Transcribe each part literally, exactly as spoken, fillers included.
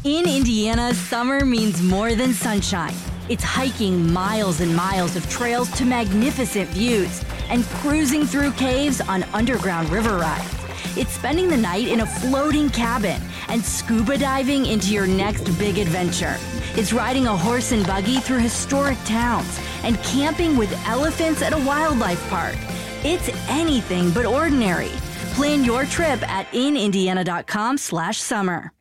In Indiana, summer means more than sunshine. It's hiking miles and miles of trails to magnificent views and cruising through caves on underground river rides. It's spending the night in a floating cabin and scuba diving into your next big adventure. It's riding a horse and buggy through historic towns and camping with elephants at a wildlife park. It's anything but ordinary. Plan your trip at inindiana.com slash summer.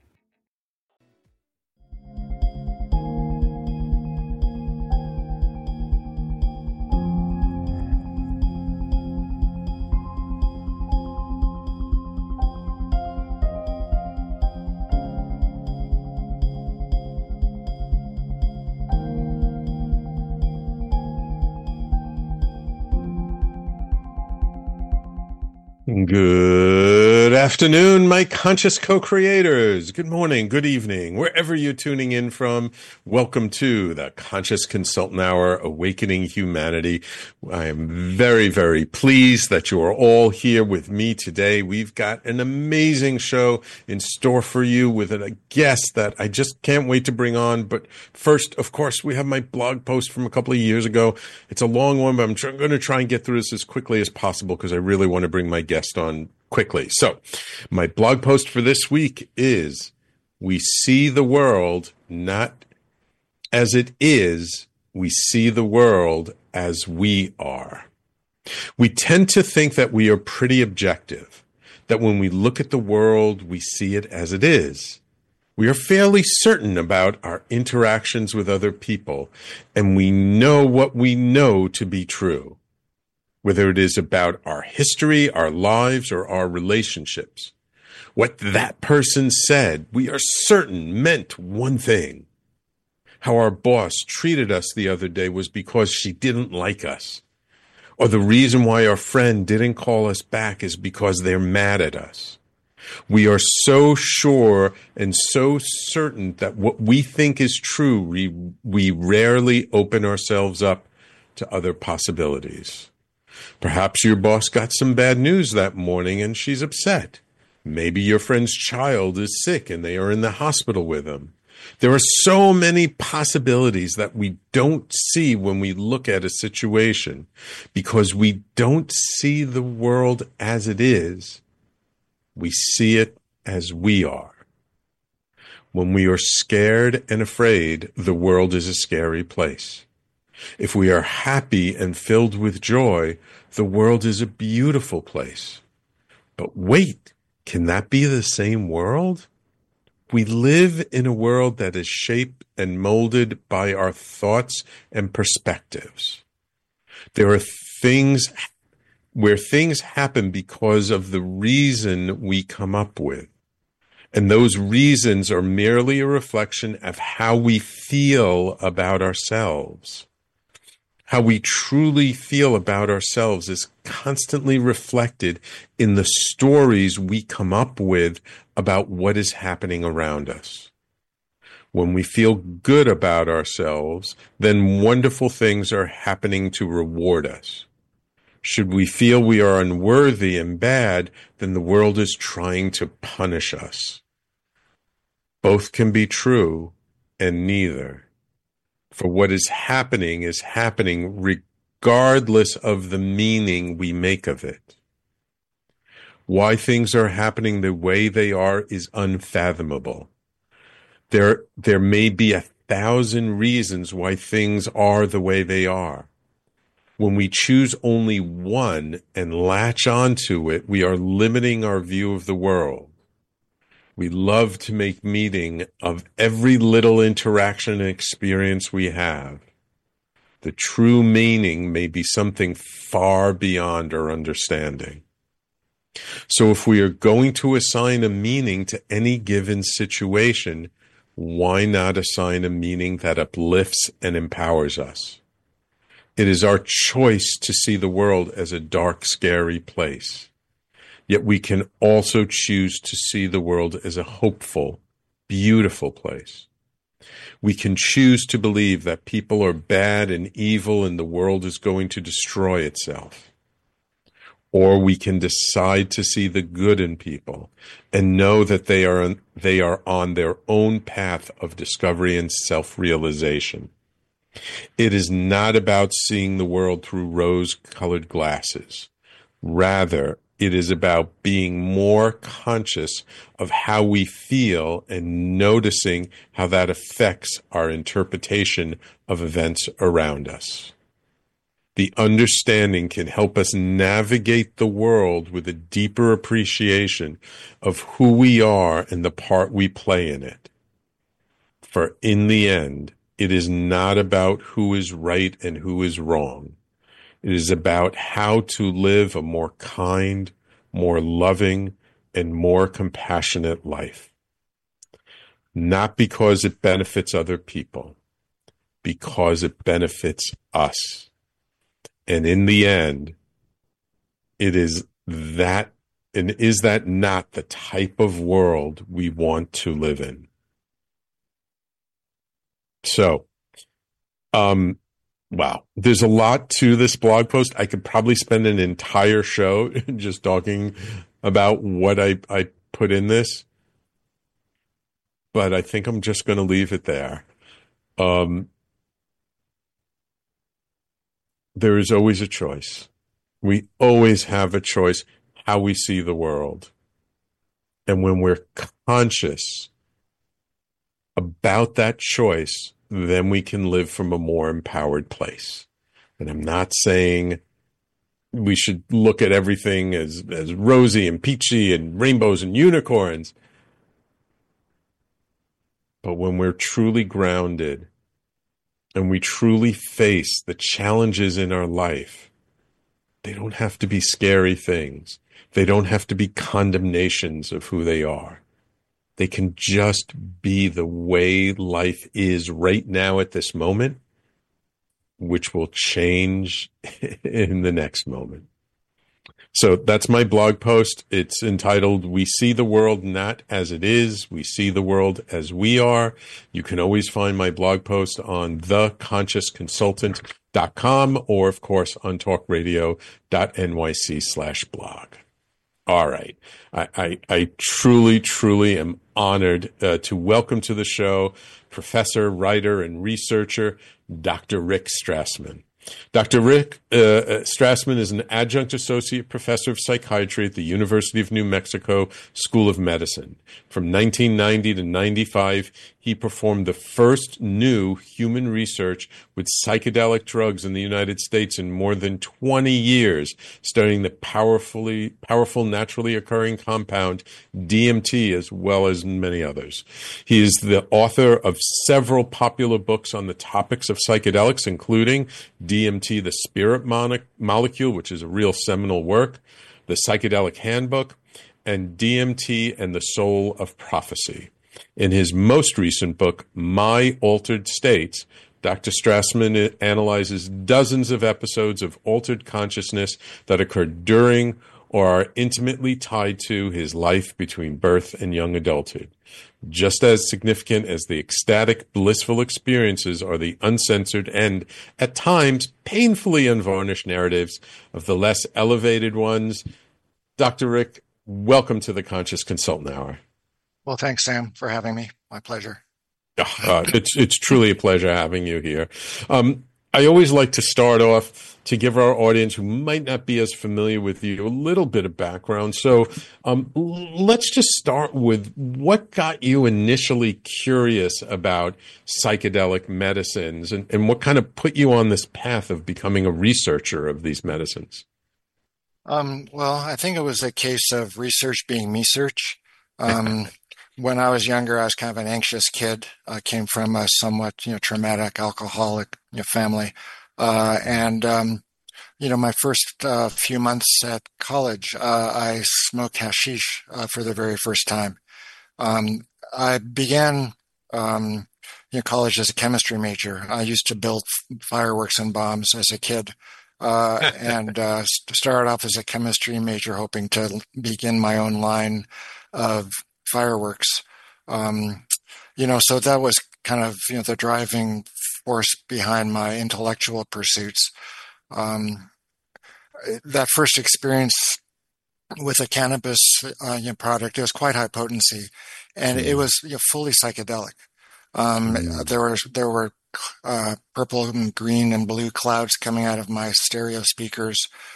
Good afternoon, my conscious co-creators. Good morning, good evening, wherever you're tuning in from. Welcome to the Conscious Consultant Hour, Awakening Humanity. I am very, very pleased that you are all here with me today. We've got an amazing show in store for you with a guest that I just can't wait to bring on. But first, of course, we have my blog post from a couple of years ago. It's a long one, but I'm tr- going to try and get through this as quickly as possible because I really want to bring my guest on quickly. So my blog post for this week is, we see the world not as it is, we see the world as we are. We tend to think that we are pretty objective, that when we look at the world, we see it as it is. We are fairly certain about our interactions with other people, and we know what we know to be true. Whether it is about our history, our lives, or our relationships. What that person said, we are certain meant one thing. How our boss treated us the other day was because she didn't like us. Or the reason why our friend didn't call us back is because they're mad at us. We are so sure and so certain that what we think is true, we, we rarely open ourselves up to other possibilities. Perhaps your boss got some bad news that morning and she's upset. Maybe your friend's child is sick and they are in the hospital with them. There are so many possibilities that we don't see when we look at a situation because we don't see the world as it is. We see it as we are. When we are scared and afraid, the world is a scary place. If we are happy and filled with joy, the world is a beautiful place. But wait, can that be the same world? We live in a world that is shaped and molded by our thoughts and perspectives. There are things where things happen because of the reason we come up with. And those reasons are merely a reflection of how we feel about ourselves. How we truly feel about ourselves is constantly reflected in the stories we come up with about what is happening around us. When we feel good about ourselves, then wonderful things are happening to reward us. Should we feel we are unworthy and bad, then the world is trying to punish us. Both can be true, and neither. For what is happening is happening regardless of the meaning we make of it. Why things are happening the way they are is unfathomable. There, there may be a thousand reasons why things are the way they are. When we choose only one and latch onto it, we are limiting our view of the world. We love to make meaning of every little interaction and experience we have. The true meaning may be something far beyond our understanding. So if we are going to assign a meaning to any given situation, why not assign a meaning that uplifts and empowers us? It is our choice to see the world as a dark, scary place. Yet we can also choose to see the world as a hopeful, beautiful place. We can choose to believe that people are bad and evil and the world is going to destroy itself. or we can decide to see the good in people and know that they are they are on their own path of discovery and self-realization. It is not about seeing the world through rose-colored glasses. Rather, it is about being more conscious of how we feel and noticing how that affects our interpretation of events around us. The understanding can help us navigate the world with a deeper appreciation of who we are and the part we play in it. For in the end, it is not about who is right and who is wrong. It is about how to live a more kind, more loving, and more compassionate life. Not because it benefits other people, because it benefits us. And in the end, it is that, and is that not the type of world we want to live in? So, um, wow, there's a lot to this blog post. I could probably spend an entire show just talking about what I, I put in this, but I think I'm just going to leave it there. Um, there is always a choice. We always have a choice how we see the world. And when we're conscious about that choice, then we can live from a more empowered place. And I'm not saying we should look at everything as, as rosy and peachy and rainbows and unicorns. But when we're truly grounded and we truly face the challenges in our life, they don't have to be scary things. They don't have to be condemnations of who they are. They can just be the way life is right now at this moment, which will change in the next moment. So that's my blog post. It's entitled, "We See the World Not As It Is, We See the World As We Are." You can always find my blog post on the conscious consultant dot com or, of course, on talkradio dot N Y C slash blog. All right. I, I, I truly, truly am honored uh, to welcome to the show professor, writer, and researcher, Doctor Rick Strassman. Doctor Rick uh, Strassman is an adjunct associate professor of psychiatry at the University of New Mexico School of Medicine. From nineteen ninety to ninety-five, he performed the first new human research with psychedelic drugs in the United States in more than twenty years, studying the powerfully powerful naturally occurring compound D M T as well as many others. He is the author of several popular books on the topics of psychedelics, including D M T, the Spirit Mon- Molecule, which is a real seminal work, the Psychedelic Handbook, and D M T and the Soul of Prophecy. In his most recent book, My Altered States, Doctor Strassman analyzes dozens of episodes of altered consciousness that occurred during or are intimately tied to his life between birth and young adulthood. Just as significant as the ecstatic, blissful experiences are the uncensored and, at times, painfully unvarnished narratives of the less elevated ones. Doctor Rick, welcome to the Conscious Consultant Hour. Well, thanks, Sam, for having me. My pleasure. Uh, it's it's truly a pleasure having you here. Um, I always like to start off to give our audience who might not be as familiar with you a little bit of background. So um, let's just start with what got you initially curious about psychedelic medicines and, and what kind of put you on this path of becoming a researcher of these medicines? Um, well, I think it was a case of research being me-search. Um, when I was younger, I was kind of an anxious kid. I came from a somewhat, you know, traumatic alcoholic you know, family. Uh, and, um, you know, my first uh, few months at college, uh, I smoked hashish uh, for the very first time. Um, I began, um, you know, college as a chemistry major. I used to build fireworks and bombs as a kid. Uh, and uh, started off as a chemistry major, hoping to begin my own line of fireworks. Um, you know, so that was kind of, you know, the driving force behind my intellectual pursuits. Um, that first experience with a cannabis uh, you know, product, it was quite high potency, and mm. it was you know, fully psychedelic. Um, mm. There were there were uh, purple and green and blue clouds coming out of my stereo speakers.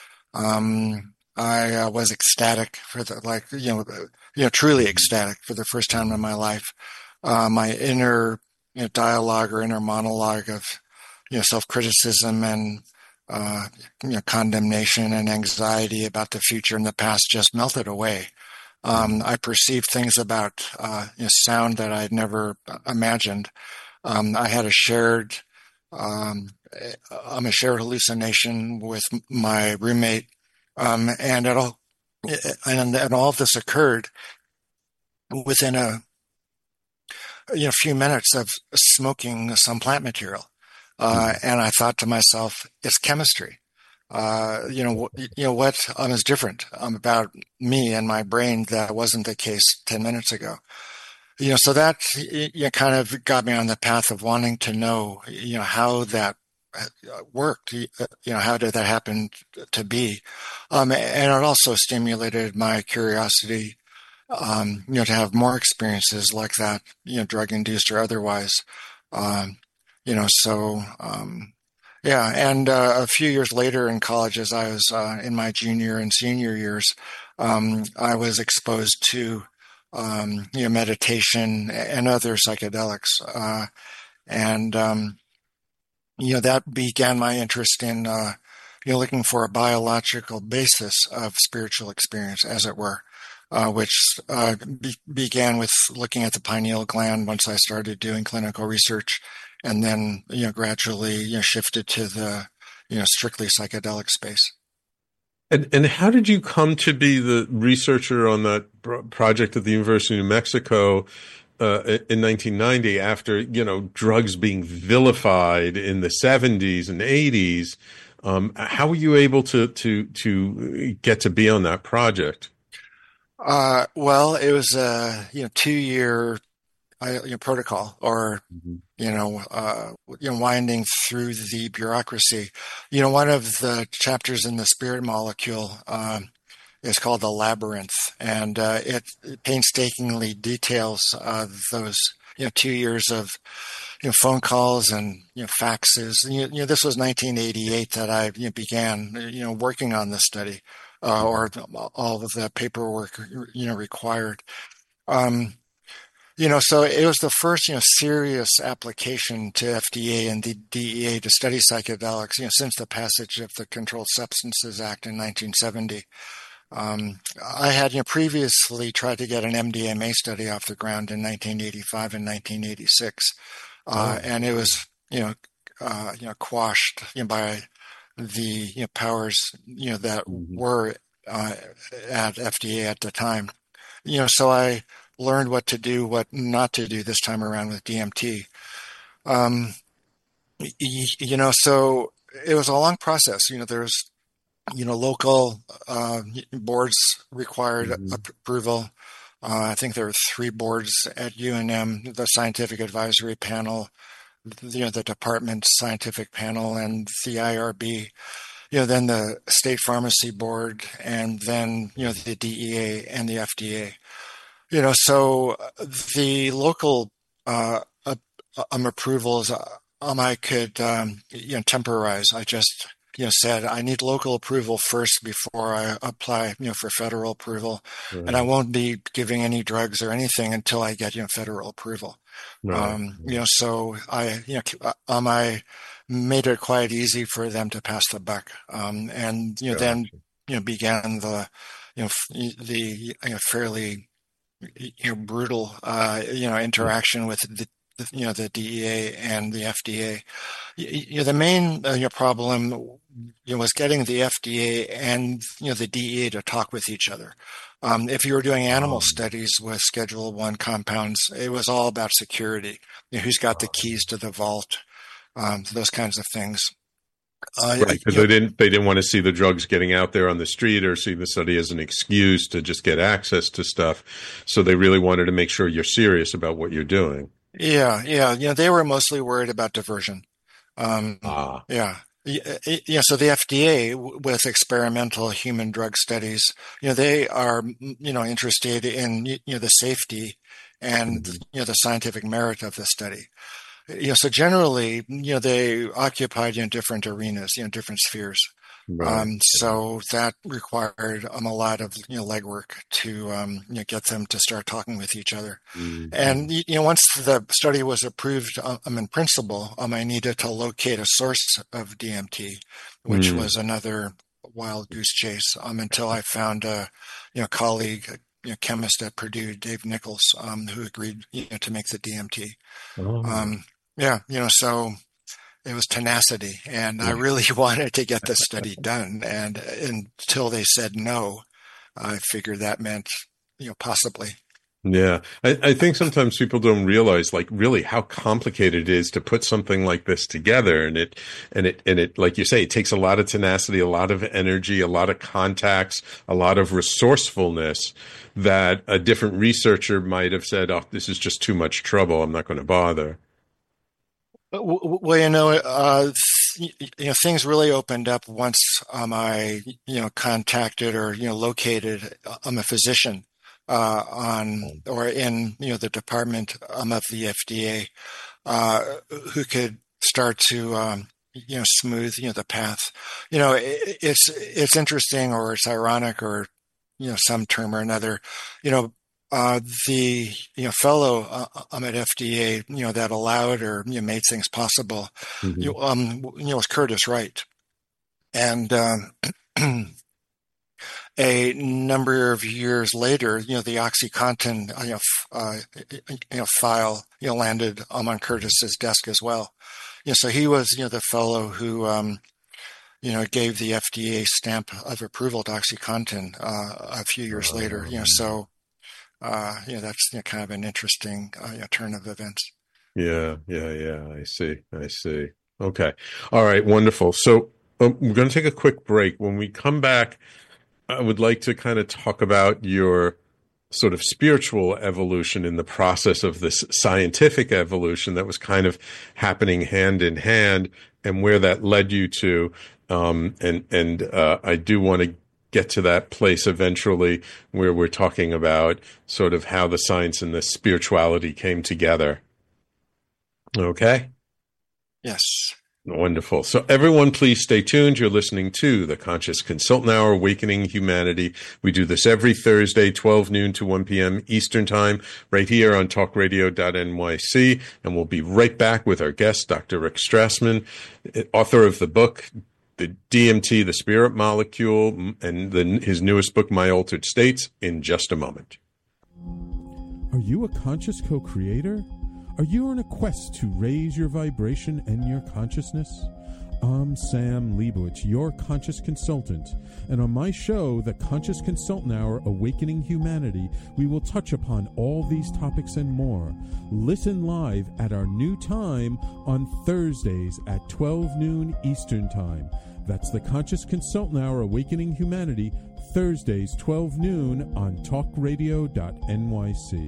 Um, I uh, was ecstatic for the like you know you know truly ecstatic for the first time in my life. Uh, my inner you know, dialogue or inner monologue of you know self-criticism and uh, you know condemnation and anxiety about the future and the past just melted away. Um, I perceived things about uh, you know, sound that I'd never imagined. Um, I had a shared, um, I'm a shared hallucination with my roommate, um, and it all, and, and all of this occurred within a you know few minutes of smoking some plant material, uh, mm-hmm. and I thought to myself, it's chemistry. Uh, you know, you know what um, is different um, about me and my brain that wasn't the case ten minutes ago. You know, so that you know, kind of got me on the path of wanting to know, you know, how that worked. You know, how did that happen to be? Um, and it also stimulated my curiosity, um, you know, to have more experiences like that, you know, drug induced or otherwise. Um, you know, so. Um, Yeah, and uh, a few years later in college, as I was uh, in my junior and senior years, um, I was exposed to um, you know meditation and other psychedelics, uh, and um, you know that began my interest in uh, you know looking for a biological basis of spiritual experience, as it were, uh, which uh, be- began with looking at the pineal gland once I started doing clinical research. And then, you know, gradually, you know, shifted to the, you know, strictly psychedelic space. And and how did you come to be the researcher on that project at the University of New Mexico uh, in nineteen ninety? After you know drugs being vilified in the seventies and eighties, um, how were you able to to to get to be on that project? Uh, well, it was a you know two year. Uh, you know, protocol or, mm-hmm. you know, uh, you know, winding through the bureaucracy. You know, one of the chapters in the spirit molecule um, is called the labyrinth, and uh, it, it painstakingly details uh, those, you know, two years of, you know, phone calls and, you know, faxes. And, you, you know, this was nineteen eighty-eight that I you know, began, you know, working on this study uh, or all of the paperwork, you know, required. Um, You know, so it was the first, you know, serious application to F D A and the D E A to study psychedelics, you know, since the passage of the Controlled Substances Act in nineteen seventy. Um, I had, you know, previously tried to get an M D M A study off the ground in nineteen eighty-five and nineteen eighty-six, uh, oh. and it was, you know, uh, you know, quashed you know, by the you know, powers, you know, that mm-hmm. were uh, at F D A at the time. You know, so I learned what to do, what not to do this time around with D M T. Um, you, you know, so it was a long process. You know, there's, you know, local uh, boards required mm-hmm. approval. Uh, I think there were three boards at U N M, the Scientific Advisory Panel, you know, the Department Scientific Panel, and the I R B. You know, then the State Pharmacy Board, and then, you know, the D E A and the F D A. You know, so the local uh, um, approvals, um, I could, um, you know, temporize. I just, you know, said I need local approval first before I apply, you know, for federal approval, right. And I won't be giving any drugs or anything until I get, you know, federal approval. Right. Um, you know, so I, you know, um, I made it quite easy for them to pass the buck, um, and you know, gotcha. Then you know, began the, you know, the you know, fairly you know, brutal, uh, you know, interaction with the, the, you know, the D E A and the F D A. You know, the main uh, you know, problem, you know, was getting the F D A and, you know, the D E A to talk with each other. Um, if you were doing animal um, studies with Schedule One compounds, it was all about security. You know, who's got the keys to the vault, um, those kinds of things. Uh, right, because they didn't they didn't want to see the drugs getting out there on the street or see the study as an excuse to just get access to stuff. So they really wanted to make sure you're serious about what you're doing. Yeah, yeah. You know, they were mostly worried about diversion. Um, ah. Yeah. Yeah, so the F D A with experimental human drug studies, you know, they are, you know, interested in, you know, the safety and, Mm-hmm. you know, the scientific merit of the study. You know, so generally, you know, they occupied, you know, different arenas, you know, different spheres. Right. Um, so that required um, a lot of, you know, legwork to, um, you know, get them to start talking with each other. Mm-hmm. And, you know, once the study was approved, um, in principle, um, I needed to locate a source of D M T, which Mm. was another wild goose chase, um, until I found a, you know, colleague, a, you know, chemist at Purdue, Dave Nichols, um, who agreed, you know, to make the D M T. Oh. Um, yeah, you know, so it was tenacity, and I Yeah. really wanted to get the study done. And until they said no, I figured that meant, you know, possibly. Yeah, I, I think sometimes people don't realize like really how complicated it is to put something like this together. And it, and it, and it, like you say, it takes a lot of tenacity, a lot of energy, a lot of contacts, a lot of resourcefulness that a different researcher might have said, oh, this is just too much trouble. I'm not going to bother. Well, you know, uh, you know, things really opened up once um, I, you know, contacted or you know located um, a physician uh, on or in you know the department um, of the F D A uh, who could start to um, you know smooth you know the path. You know, it, it's it's interesting or it's ironic or you know some term or another. You know, uh, the you know fellow uh, um, at F D A you know that allowed or you know, made things possible. You Hmm. know, um, you know was Curtis Wright, and um, a number of years later, you know, the OxyContin, you know, f- uh, you know, file, you know, landed um, on Curtis's desk as well. You know, so he was, you know, the fellow who, um, you know, gave the F D A stamp of approval to OxyContin uh, a few years later. You know, Um, so uh, you know, that's you know, kind of an interesting uh, you know, turn of events. yeah, yeah, yeah. I see. I see. Okay. All right. Wonderful. So um, we're going to take a quick break. When we come back, I would like to kind of talk about your sort of spiritual evolution in the process of this scientific evolution that was kind of happening hand in hand and where that led you to. Um, and and uh, I do want to get to that place eventually where we're talking about sort of how the science and the spirituality came together. Okay. Yes. Wonderful. So everyone, please stay tuned. You're listening to the Conscious Consultant Hour, Awakening Humanity. We do this every Thursday, twelve noon to one p.m. Eastern Time, right here on talk radio dot N Y C. And we'll be right back with our guest, Doctor Rick Strassman, author of the book, The D M T, the Spirit Molecule, and the, his newest book, My Altered States, in just a moment. Are you a conscious co-creator? Are you on a quest to raise your vibration and your consciousness? I'm Sam Leibowitz, your conscious consultant, and on my show, The Conscious Consultant Hour, Awakening Humanity, we will touch upon all these topics and more. Listen live at our new time on Thursdays at twelve noon Eastern Time. That's The Conscious Consultant Hour, Awakening Humanity, Thursdays, twelve noon on talk radio dot N Y C.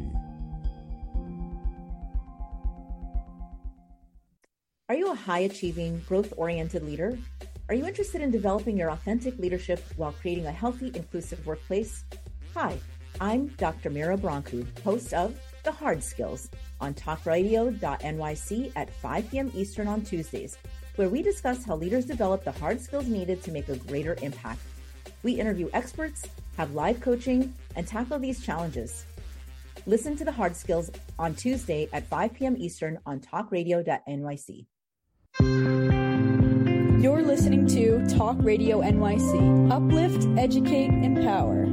Are you a high-achieving, growth-oriented leader? Are you interested in developing your authentic leadership while creating a healthy, inclusive workplace? Hi, I'm Doctor Mira Brancu, host of The Hard Skills on talk radio dot N Y C at five p.m. Eastern on Tuesdays, where we discuss how leaders develop the hard skills needed to make a greater impact. We interview experts, have live coaching, and tackle these challenges. Listen to The Hard Skills on Tuesday at five p.m. Eastern on talk radio dot N Y C. You're listening to Talk Radio N Y C. Uplift, educate, empower.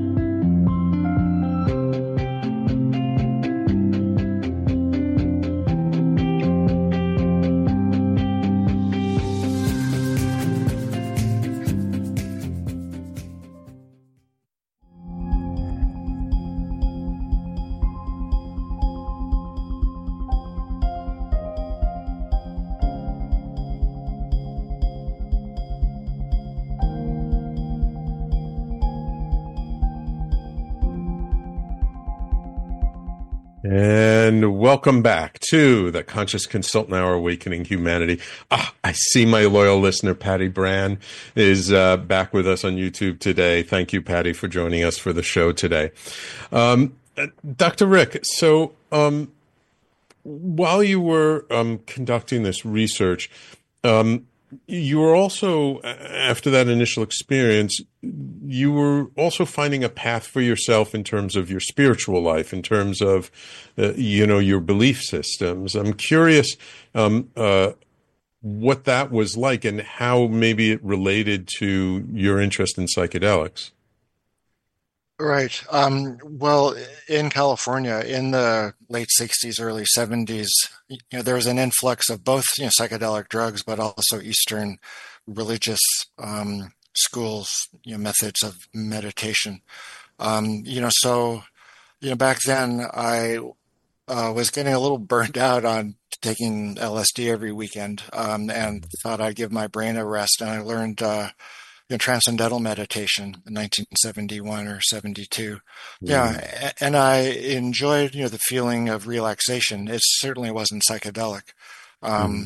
And welcome back to the Conscious Consultant Hour, Awakening Humanity. Ah, I see my loyal listener, Patty Brand, is uh, back with us on YouTube today. Thank you, Patty, for joining us for the show today. Um, Doctor Rick, so um, while you were um, conducting this research, um, you were also, after that initial experience, you were also finding a path for yourself in terms of your spiritual life, in terms of, uh, you know, your belief systems. I'm curious um, uh, what that was like and how maybe it related to your interest in psychedelics. Right. Um, well, in California, in the late sixties, early seventies, you know, there was an influx of both, you know, psychedelic drugs, but also Eastern religious um, schools, you know, methods of meditation. Um, you know, so, you know, back then I uh, was getting a little burned out on taking L S D every weekend, um, and thought I'd give my brain a rest. And I learned uh, you know, transcendental meditation in nineteen seventy-one or seventy-two. Mm. Yeah, and I enjoyed, you know, the feeling of relaxation. It certainly wasn't psychedelic. Um, Mm.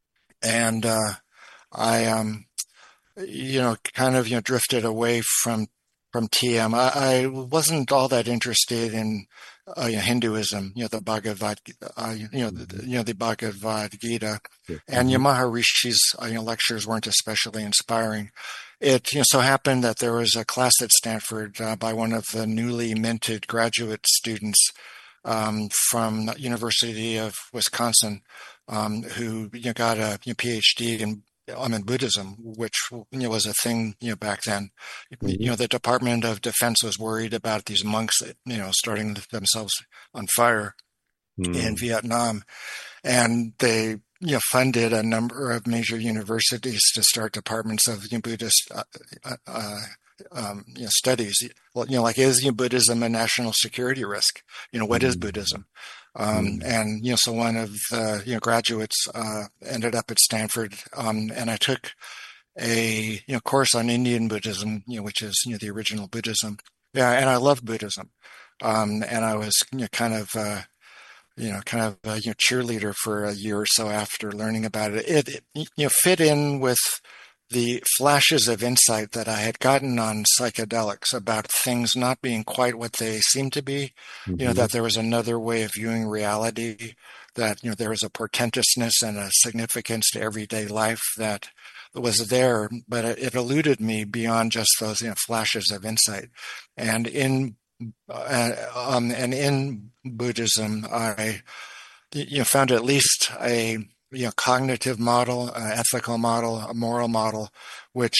and uh, I, um, you know, kind of, you know, drifted away from from T M. I, I wasn't all that interested in uh, you know, Hinduism, you know, the Bhagavad, uh, you know, the, you know, the Bhagavad Gita, and Mm-hmm. Maharishi's uh, you know, lectures weren't especially inspiring. It, you know, so happened that there was a class at Stanford uh, by one of the newly minted graduate students um, from the University of Wisconsin, um, who, you know, got a you know, PhD in um, in Buddhism, which, you know, was a thing, you know, back then. Mm-hmm. You know, the Department of Defense was worried about these monks, you know, starting themselves on fire in Mm. Vietnam, and they, you know, funded a number of major universities to start departments of, you know, Buddhist uh, uh, um, you know, studies. Well, you know, like, is, you know, Buddhism a national security risk? You know, what is Buddhism? Um, Mm. and, you know, so one of the, you know, graduates uh, ended up at Stanford, um, and I took a, you know, course on Indian Buddhism, you know, which is, you know, the original Buddhism. Yeah, and I love Buddhism. Um, and I was, you know, kind of uh, you know, kind of a, you know, cheerleader for a year or so after learning about it. It, it, you know, fit in with the flashes of insight that I had gotten on psychedelics about things not being quite what they seem to be. You know, Mm-hmm. that there was another way of viewing reality, that, you know, there was a portentousness and a significance to everyday life that was there, but it, it eluded me beyond just those, you know, flashes of insight. And in uh, um, and in Buddhism, I, you know, found at least a, you know, cognitive model, an ethical model, a moral model, which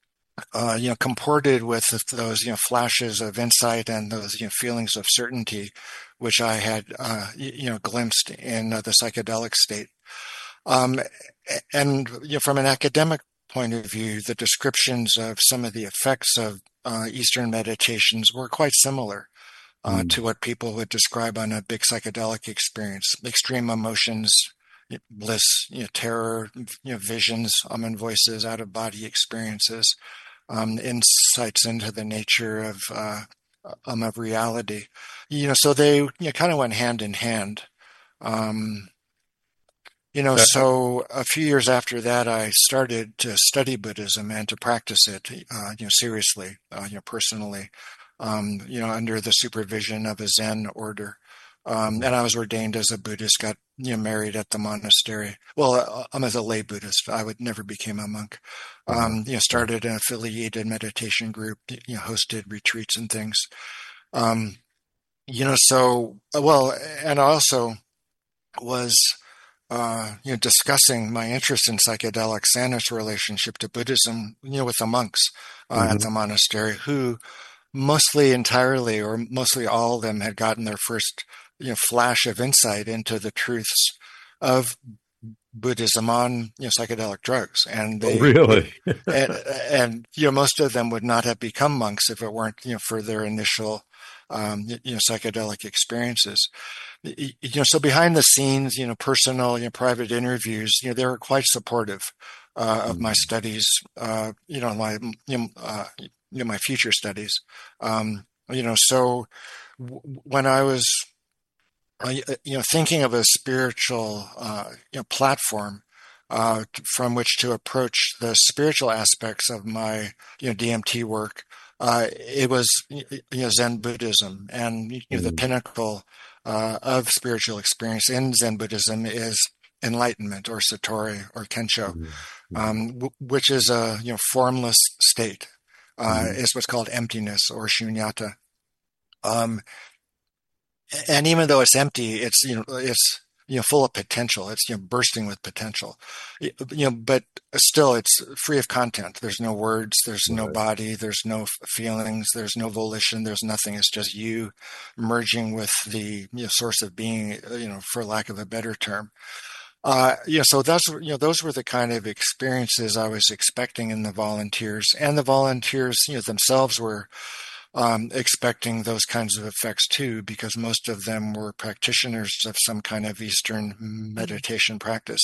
uh, you know, comported with those, you know, flashes of insight and those, you know, feelings of certainty, which I had uh, you know, glimpsed in uh, the psychedelic state. Um, and, you know, from an academic point of view, the descriptions of some of the effects of uh, Eastern meditations were quite similar uh, Mm. to what people would describe on a big psychedelic experience: extreme emotions, bliss, you know, terror, you know, visions, um, and voices, out of body experiences, um, insights into the nature of uh, um, of reality. You know, so they, you know, kind of went hand in hand. Um, you know, Uh, so a few years after that, I started to study Buddhism and to practice it, uh, you know, seriously, uh, you know, personally, um, you know, under the supervision of a Zen order. Um, and I was ordained as a Buddhist, got, you know, married at the monastery. Well, uh, I'm as a lay Buddhist. I would never became a monk. Um, you know, started an affiliated meditation group, you know, hosted retreats and things. Um, you know, so, well, and I also was, uh, you know, discussing my interest in psychedelics and its relationship to Buddhism, you know, with the monks uh, at mm-hmm. the monastery, who mostly entirely or mostly all of them had gotten their first, you know, flash of insight into the truths of Buddhism on, you know, psychedelic drugs, and Oh, they would, really? and, and you know, most of them would not have become monks if it weren't, you know, for their initial, um, you know, psychedelic experiences. You know, so behind the scenes, you know, personal, you know, private interviews, you know, they were quite supportive uh, of my Mm. studies, uh, you know, my, you know, uh, you know, my future studies. Um, you know, so w- when I was uh, you know, thinking of a spiritual, uh, you know, platform uh, from which to approach the spiritual aspects of my, you know, D M T work. Uh, it was, you know, Zen Buddhism, and you know, the Mm-hmm. pinnacle uh, of spiritual experience in Zen Buddhism is enlightenment, or satori, or kensho, Mm-hmm. um, w- which is a, you know, formless state. Uh, Mm-hmm. is what's called emptiness, or shunyata. Um, and even though it's empty, it's, you know, it's, you know, full of potential. It's, you know, bursting with potential. You know, but still, it's free of content. There's no words. There's no Right. body. There's no feelings. There's no volition. There's nothing. It's just you merging with the, you know, source of being. You know, for lack of a better term. Uh, you know, so that's, you know, those were the kind of experiences I was expecting in the volunteers, and the volunteers, you know, themselves were um, expecting those kinds of effects too, because most of them were practitioners of some kind of Eastern meditation practice.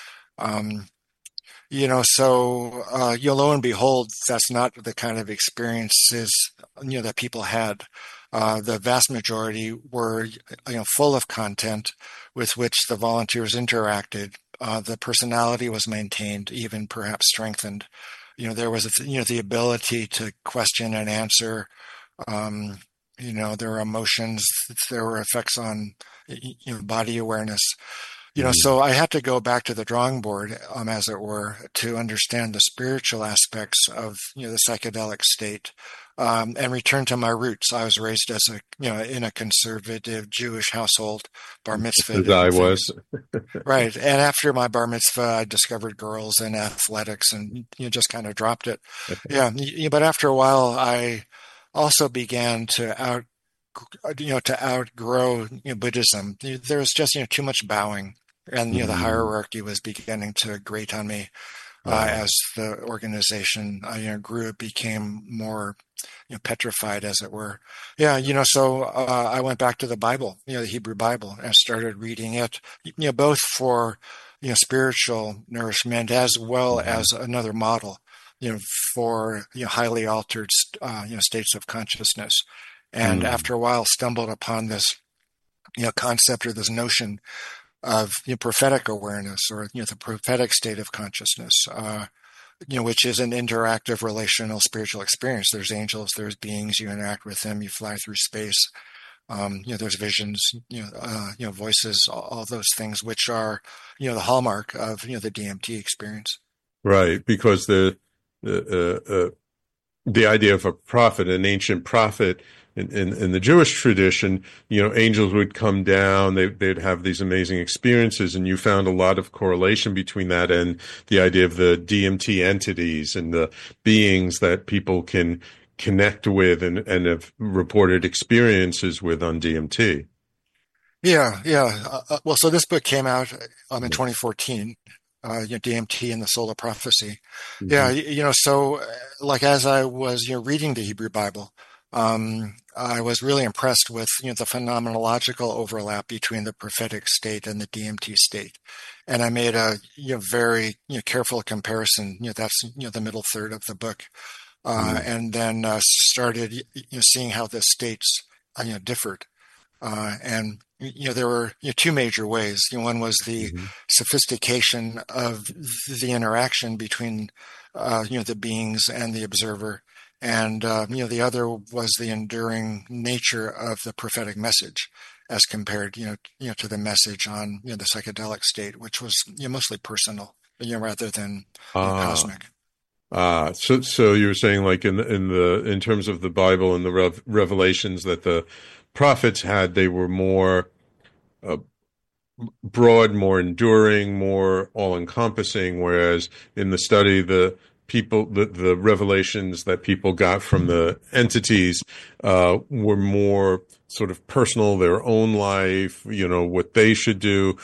Um, you know, so uh, you know, lo and behold, that's not the kind of experiences, you know, that people had. Uh, the vast majority were, you know, full of content with which the volunteers interacted. Uh, the personality was maintained, even perhaps strengthened. You know, there was, you know, the ability to question and answer. Um, you know, there were emotions, there were effects on, you know, body awareness. You know, Mm-hmm. so I had to go back to the drawing board, um, as it were, to understand the spiritual aspects of, you know, the psychedelic state, um, and return to my roots. I was raised as a, you know, in a conservative Jewish household, bar mitzvahed As I and was. things. Right. And after my bar mitzvah, I discovered girls and athletics, and, you know, just kind of dropped it. Yeah. But after a while, I also began to out, you know, to outgrow, you know, Buddhism. There was just, you know, too much bowing, and, you know, the Mm-hmm. hierarchy was beginning to grate on me. Uh, Right. as the organization, uh, you know, grew, it became more, you know, petrified, as it were. Yeah, you know, so uh, I went back to the Bible, you know, the Hebrew Bible, and started reading it, you know, both for, you know, spiritual nourishment, as well Mm-hmm. as another model, you know, for, you know, highly altered, uh, you know, states of consciousness. And Mm-hmm. after a while, stumbled upon this, you know, concept, or this notion of, you know, prophetic awareness, or, you know, the prophetic state of consciousness. Uh, you know, which is an interactive relational spiritual experience. There's angels, there's beings, you interact with them, you fly through space. Um, you know, there's visions, you know, uh, you know, voices, all, all those things, which are, you know, the hallmark of, you know, the D M T experience. Right. Because the, the, uh, uh, the idea of a prophet, an ancient prophet in, in, in the Jewish tradition, you know, angels would come down, they, they'd have these amazing experiences, and you found a lot of correlation between that and the idea of the D M T entities and the beings that people can connect with and, and have reported experiences with on D M T. Yeah, yeah. Uh, uh, well, so this book came out um, in twenty fourteen, uh, you know, D M T and the Soul of Prophecy. Yeah, Mm-hmm. you, you know, so uh, like as I was, you know, reading the Hebrew Bible, um, I was really impressed with, you know, the phenomenological overlap between the prophetic state and the D M T state, and I made a, you know, very, you know, careful comparison. You know, that's, you know, the middle third of the book, uh, and then uh, started, you know, seeing how the states, uh, you know, differed. Uh, and you know, there were, you know, two major ways. You know, one was the Mm-hmm. sophistication of the interaction between, uh, you know, the beings and the observer, and uh, you know, the other was the enduring nature of the prophetic message, as compared, you know, you know, to the message on, you know, the psychedelic state, which was, you know, mostly personal, you know, rather than, you know, Ah, cosmic. ah. So, so you were saying, like in the, in the in terms of the Bible and the rev revelations that the prophets had, they were more uh, broad, more enduring, more all-encompassing, whereas in the study, the people, the, the revelations that people got from the entities uh, were more sort of personal, their own life, you know, what they should do.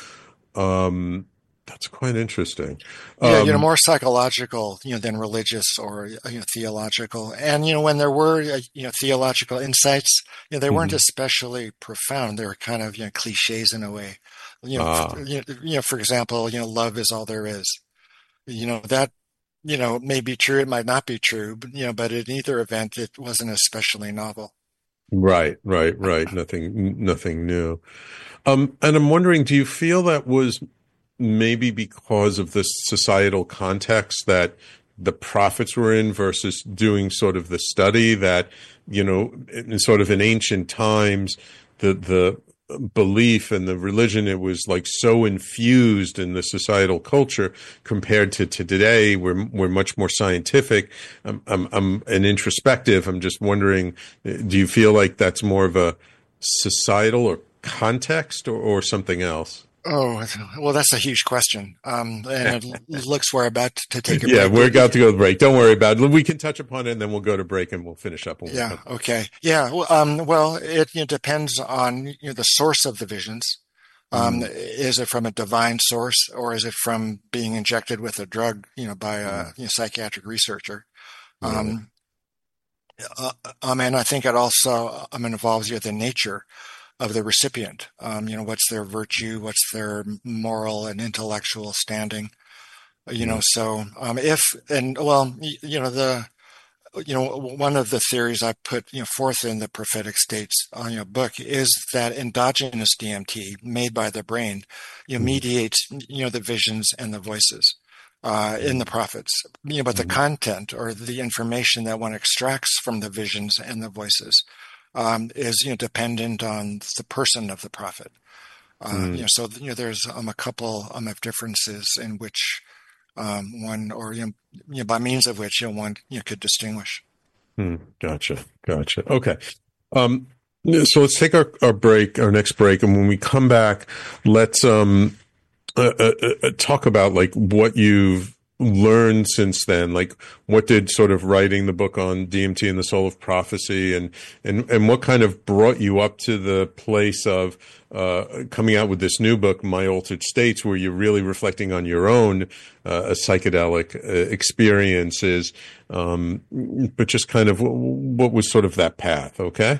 Um, that's quite interesting. Yeah, you know, Um, more psychological, you know, than religious, or, you know, theological. And, you know, when there were, uh, you know, theological insights, you know, they weren't mhm. especially profound. They were kind of, you know, cliches in a way. You know, Ah, you know, you know, for example, you know, love is all there is. You know, that, you know, may be true, it might not be true, but, you know, but in either event, it wasn't especially novel. Right, right, right. Nothing, nothing new. Um, and I'm wondering, do you feel that was maybe because of the societal context that the prophets were in versus doing sort of the study that, you know, in sort of in ancient times, the, the belief and the religion, it was like so infused in the societal culture compared to, to today, we're, we're much more scientific. I'm, I'm, I'm an introspective. I'm just wondering, do you feel like that's more of a societal or context or, or something else? Oh, well, that's a huge question. Um, and it looks we're about to take a yeah, break. we're about to go to break. Don't worry about it. We can touch upon it and then we'll go to break and we'll finish up. When yeah. Okay. Yeah. Well, um, well it you know, depends on you know, the source of the visions. Um, mm. Is it from a divine source or is it from being injected with a drug, you know, by a you know, psychiatric researcher? Um, mm. uh, um, and I think it also um, involves you know, the nature of the recipient. Um, you know, what's their virtue, what's their moral and intellectual standing, you know, so, um, if, and well, you know, the, you know, one of the theories I put, you know, forth in the Prophetic States, uh, you know, book is that endogenous D M T made by the brain, you know, mediates, you know, the visions and the voices, uh, in the prophets, you know, but the content or the information that one extracts from the visions and the voices, Um, is you know dependent on the person of the prophet. Uh, mm. You know, so you know there's um, a couple um, of differences in which um, one, or you know, you know, by means of which you know, one you know, could distinguish. Mm. Gotcha, gotcha. Okay, um, so let's take our, our break, our next break, and when we come back, let's um, uh, uh, uh, talk about like what you've learned since then. Like, what did sort of writing the book on D M T and the Soul of Prophecy, and and and what kind of brought you up to the place of uh, coming out with this new book, My Altered States, where you're really reflecting on your own uh, psychedelic uh, experiences, um, but just kind of what was sort of that path, okay?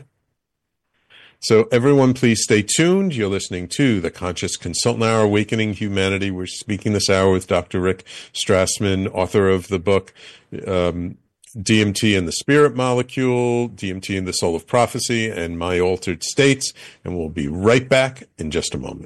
So everyone, please stay tuned. You're listening to the Conscious Consultant Hour, Awakening Humanity. We're speaking this hour with Doctor Rick Strassman, author of the book um, D M T and the Spirit Molecule, D M T and the Soul of Prophecy, and My Altered States. And we'll be right back in just a moment.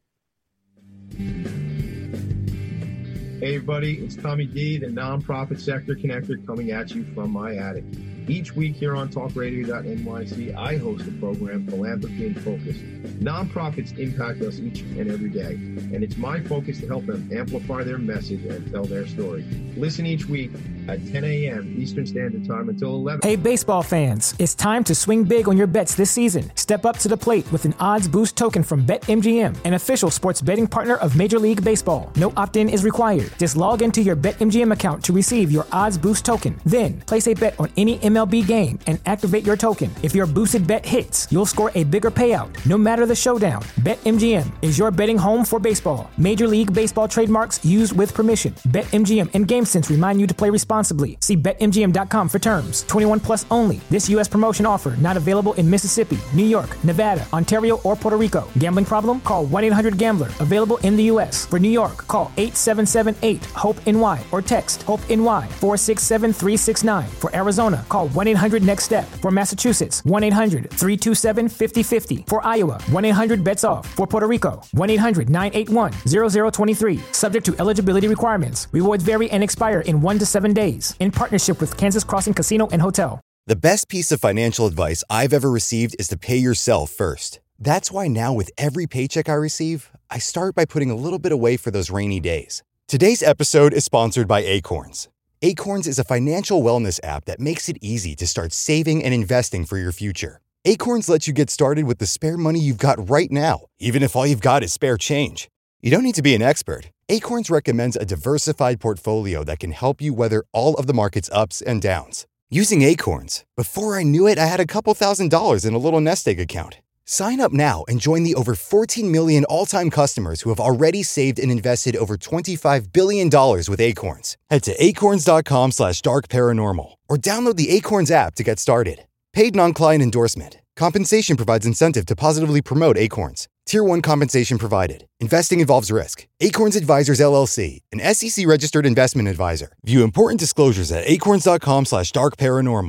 Hey everybody, it's Tommy D, the Nonprofit Sector Connector, coming at you from my attic. Each week here on talk radio dot N Y C, I host the program Philanthropy in Focus. Nonprofits impact us each and every day, and it's my focus to help them amplify their message and tell their story. Listen each week at ten a.m. Eastern Standard Time until eleven. Hey baseball fans, it's time to swing big on your bets this season. Step up to the plate with an odds boost token from BetMGM, an official sports betting partner of Major League Baseball. No opt-in is required. Just log into your BetMGM account to receive your odds boost token. Then place a bet on any M L B game and activate your token. If your boosted bet hits, you'll score a bigger payout, no matter the showdown. BetMGM is your betting home for baseball. Major League Baseball trademarks used with permission. BetMGM and GameSense remind you to play responsibly. See Bet M G M dot com for terms. twenty-one plus only. This U S promotion offer not available in Mississippi, New York, Nevada, Ontario, or Puerto Rico. Gambling problem? Call one eight hundred gambler. Available in the U S. For New York, call eight seven seven eight HOPE N Y or text HOPE-N Y four six seven three six nine. For Arizona, call one eight hundred next step. For Massachusetts, one eight hundred three two seven five zero five zero. For Iowa, one eight hundred bets off. For Puerto Rico, one eight hundred nine eight one zero zero two three. Subject to eligibility requirements. Rewards vary and expire in one to seven days. In partnership with Kansas Crossing Casino and Hotel. The best piece of financial advice I've ever received is to pay yourself first. That's why now with every paycheck I receive, I start by putting a little bit away for those rainy days. Today's episode is sponsored by Acorns. Acorns is a financial wellness app that makes it easy to start saving and investing for your future. Acorns lets you get started with the spare money you've got right now, even if all you've got is spare change. You don't need to be an expert. Acorns recommends a diversified portfolio that can help you weather all of the market's ups and downs. Using Acorns, before I knew it, I had a couple thousand dollars in a little nest egg account. Sign up now and join the over fourteen million all-time customers who have already saved and invested over twenty-five billion dollars with Acorns. Head to acorns.com slash dark paranormal or download the Acorns app to get started. Paid non-client endorsement. Compensation provides incentive to positively promote Acorns. Tier one compensation provided. Investing involves risk. Acorns Advisors, L L C, an S E C registered investment advisor. View important disclosures at acorns.com slash dark paranormal.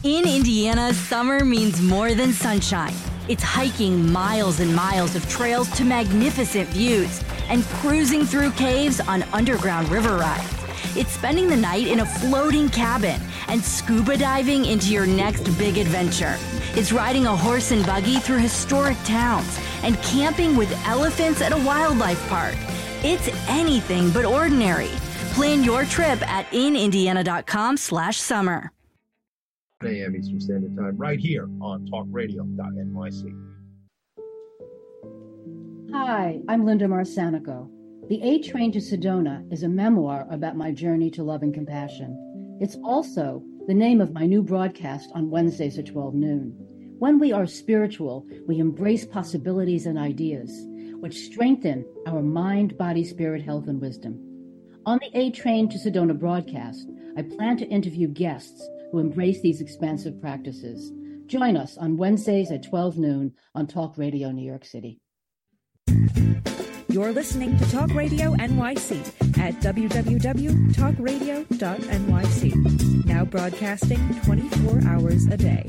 In Indiana, summer means more than sunshine. It's hiking miles and miles of trails to magnificent views and cruising through caves on underground river rides. It's spending the night in a floating cabin and scuba diving into your next big adventure. It's riding a horse and buggy through historic towns and camping with elephants at a wildlife park. It's anything but ordinary. Plan your trip at inindiana.com slash summer. ten a.m. Eastern Standard Time, right here on talk radio dot N Y C. Hi, I'm Linda Marsanico. The A Train to Sedona is a memoir about my journey to love and compassion. It's also the name of my new broadcast on Wednesdays at twelve noon. When we are spiritual, we embrace possibilities and ideas, which strengthen our mind, body, spirit, health, and wisdom. On the A Train to Sedona broadcast, I plan to interview guests who embrace these expansive practices. Join us on Wednesdays at twelve noon on Talk Radio New York City. You're listening to Talk Radio N Y C at w w w dot talk radio dot n y c. Now broadcasting twenty-four hours a day.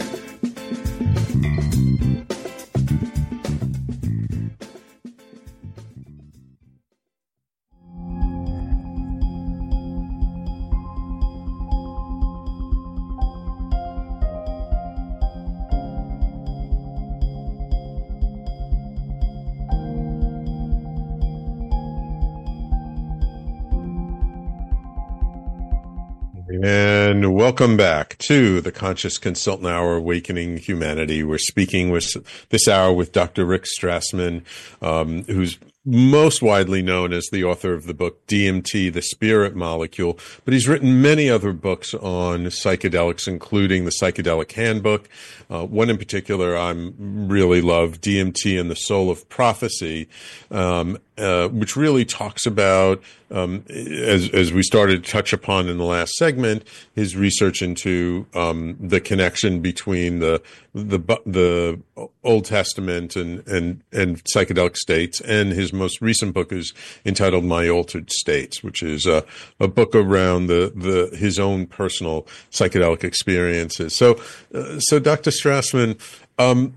And welcome back to the Conscious Consultant Hour, Awakening Humanity. We're speaking with this hour with Doctor Rick Strassman, um, who's most widely known as the author of the book D M T, The Spirit Molecule, but he's written many other books on psychedelics, including the Psychedelic Handbook. Uh, one in particular I'm really love, D M T and the Soul of Prophecy, um, uh, which really talks about, um, as, as we started to touch upon in the last segment, his research into um, the connection between the the the Old Testament and and and psychedelic states, and his most recent book is entitled My Altered States, which is a, a book around the the his own personal psychedelic experiences. So, uh, so Doctor Strassman, um,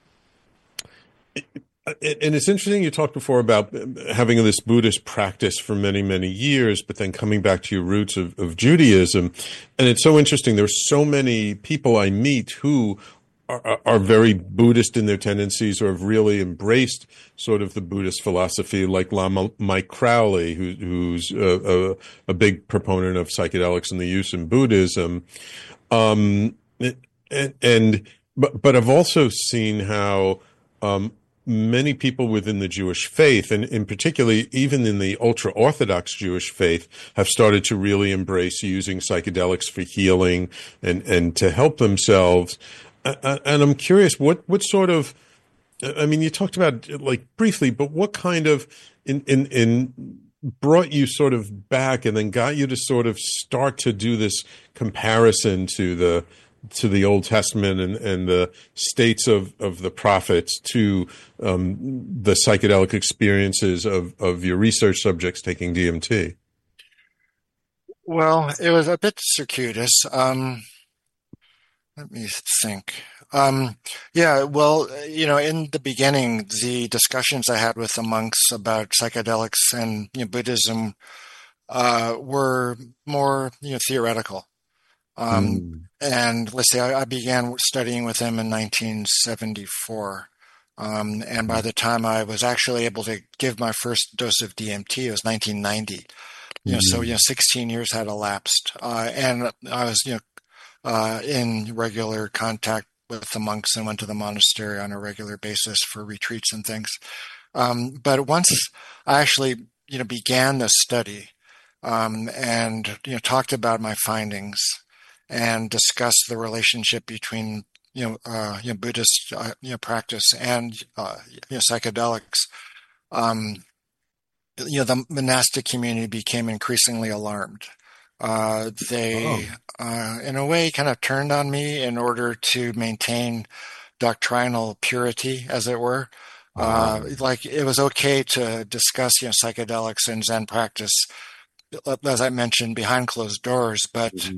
and it's interesting, you talked before about having this Buddhist practice for many, many years, but then coming back to your roots of, of Judaism. And it's so interesting. There's so many people I meet who are, are very Buddhist in their tendencies, or have really embraced sort of the Buddhist philosophy, like Lama Mike Crowley, who, who's a, a, a big proponent of psychedelics and the use in Buddhism. Um, and, and but, but I've also seen how, um, many people within the Jewish faith, and in particularly even in the ultra-Orthodox Jewish faith, have started to really embrace using psychedelics for healing and, and to help themselves. And I'm curious, what, what sort of, I mean, you talked about like briefly, but what kind of in, in, in brought you sort of back and then got you to sort of start to do this comparison to the to the Old Testament and, and the states of, of the prophets to um, the psychedelic experiences of, of your research subjects taking D M T? Well, it was a bit circuitous. Um, let me think. Um, yeah, well, you know, in the beginning, the discussions I had with the monks about psychedelics and you know, Buddhism uh, were more, you know, theoretical. Um, mm. And let's say I, I began studying with him in nineteen seventy-four. Um, and by the time I was actually able to give my first dose of D M T, it was nineteen ninety. You know, mm. so, you know, sixteen years had elapsed. Uh, and I was, you know, uh, in regular contact with the monks and went to the monastery on a regular basis for retreats and things. Um, but once I actually, you know, began this study, um, and, you know, talked about my findings, and discuss the relationship between, you know, uh, you know, Buddhist, uh, you know, practice and, uh, you know, psychedelics. Um, you know, the monastic community became increasingly alarmed. Uh, they, oh. uh, in a way, kind of turned on me in order to maintain doctrinal purity, as it were. Uh, oh. Like it was okay to discuss, you know, psychedelics and Zen practice, as I mentioned, behind closed doors, but mm-hmm.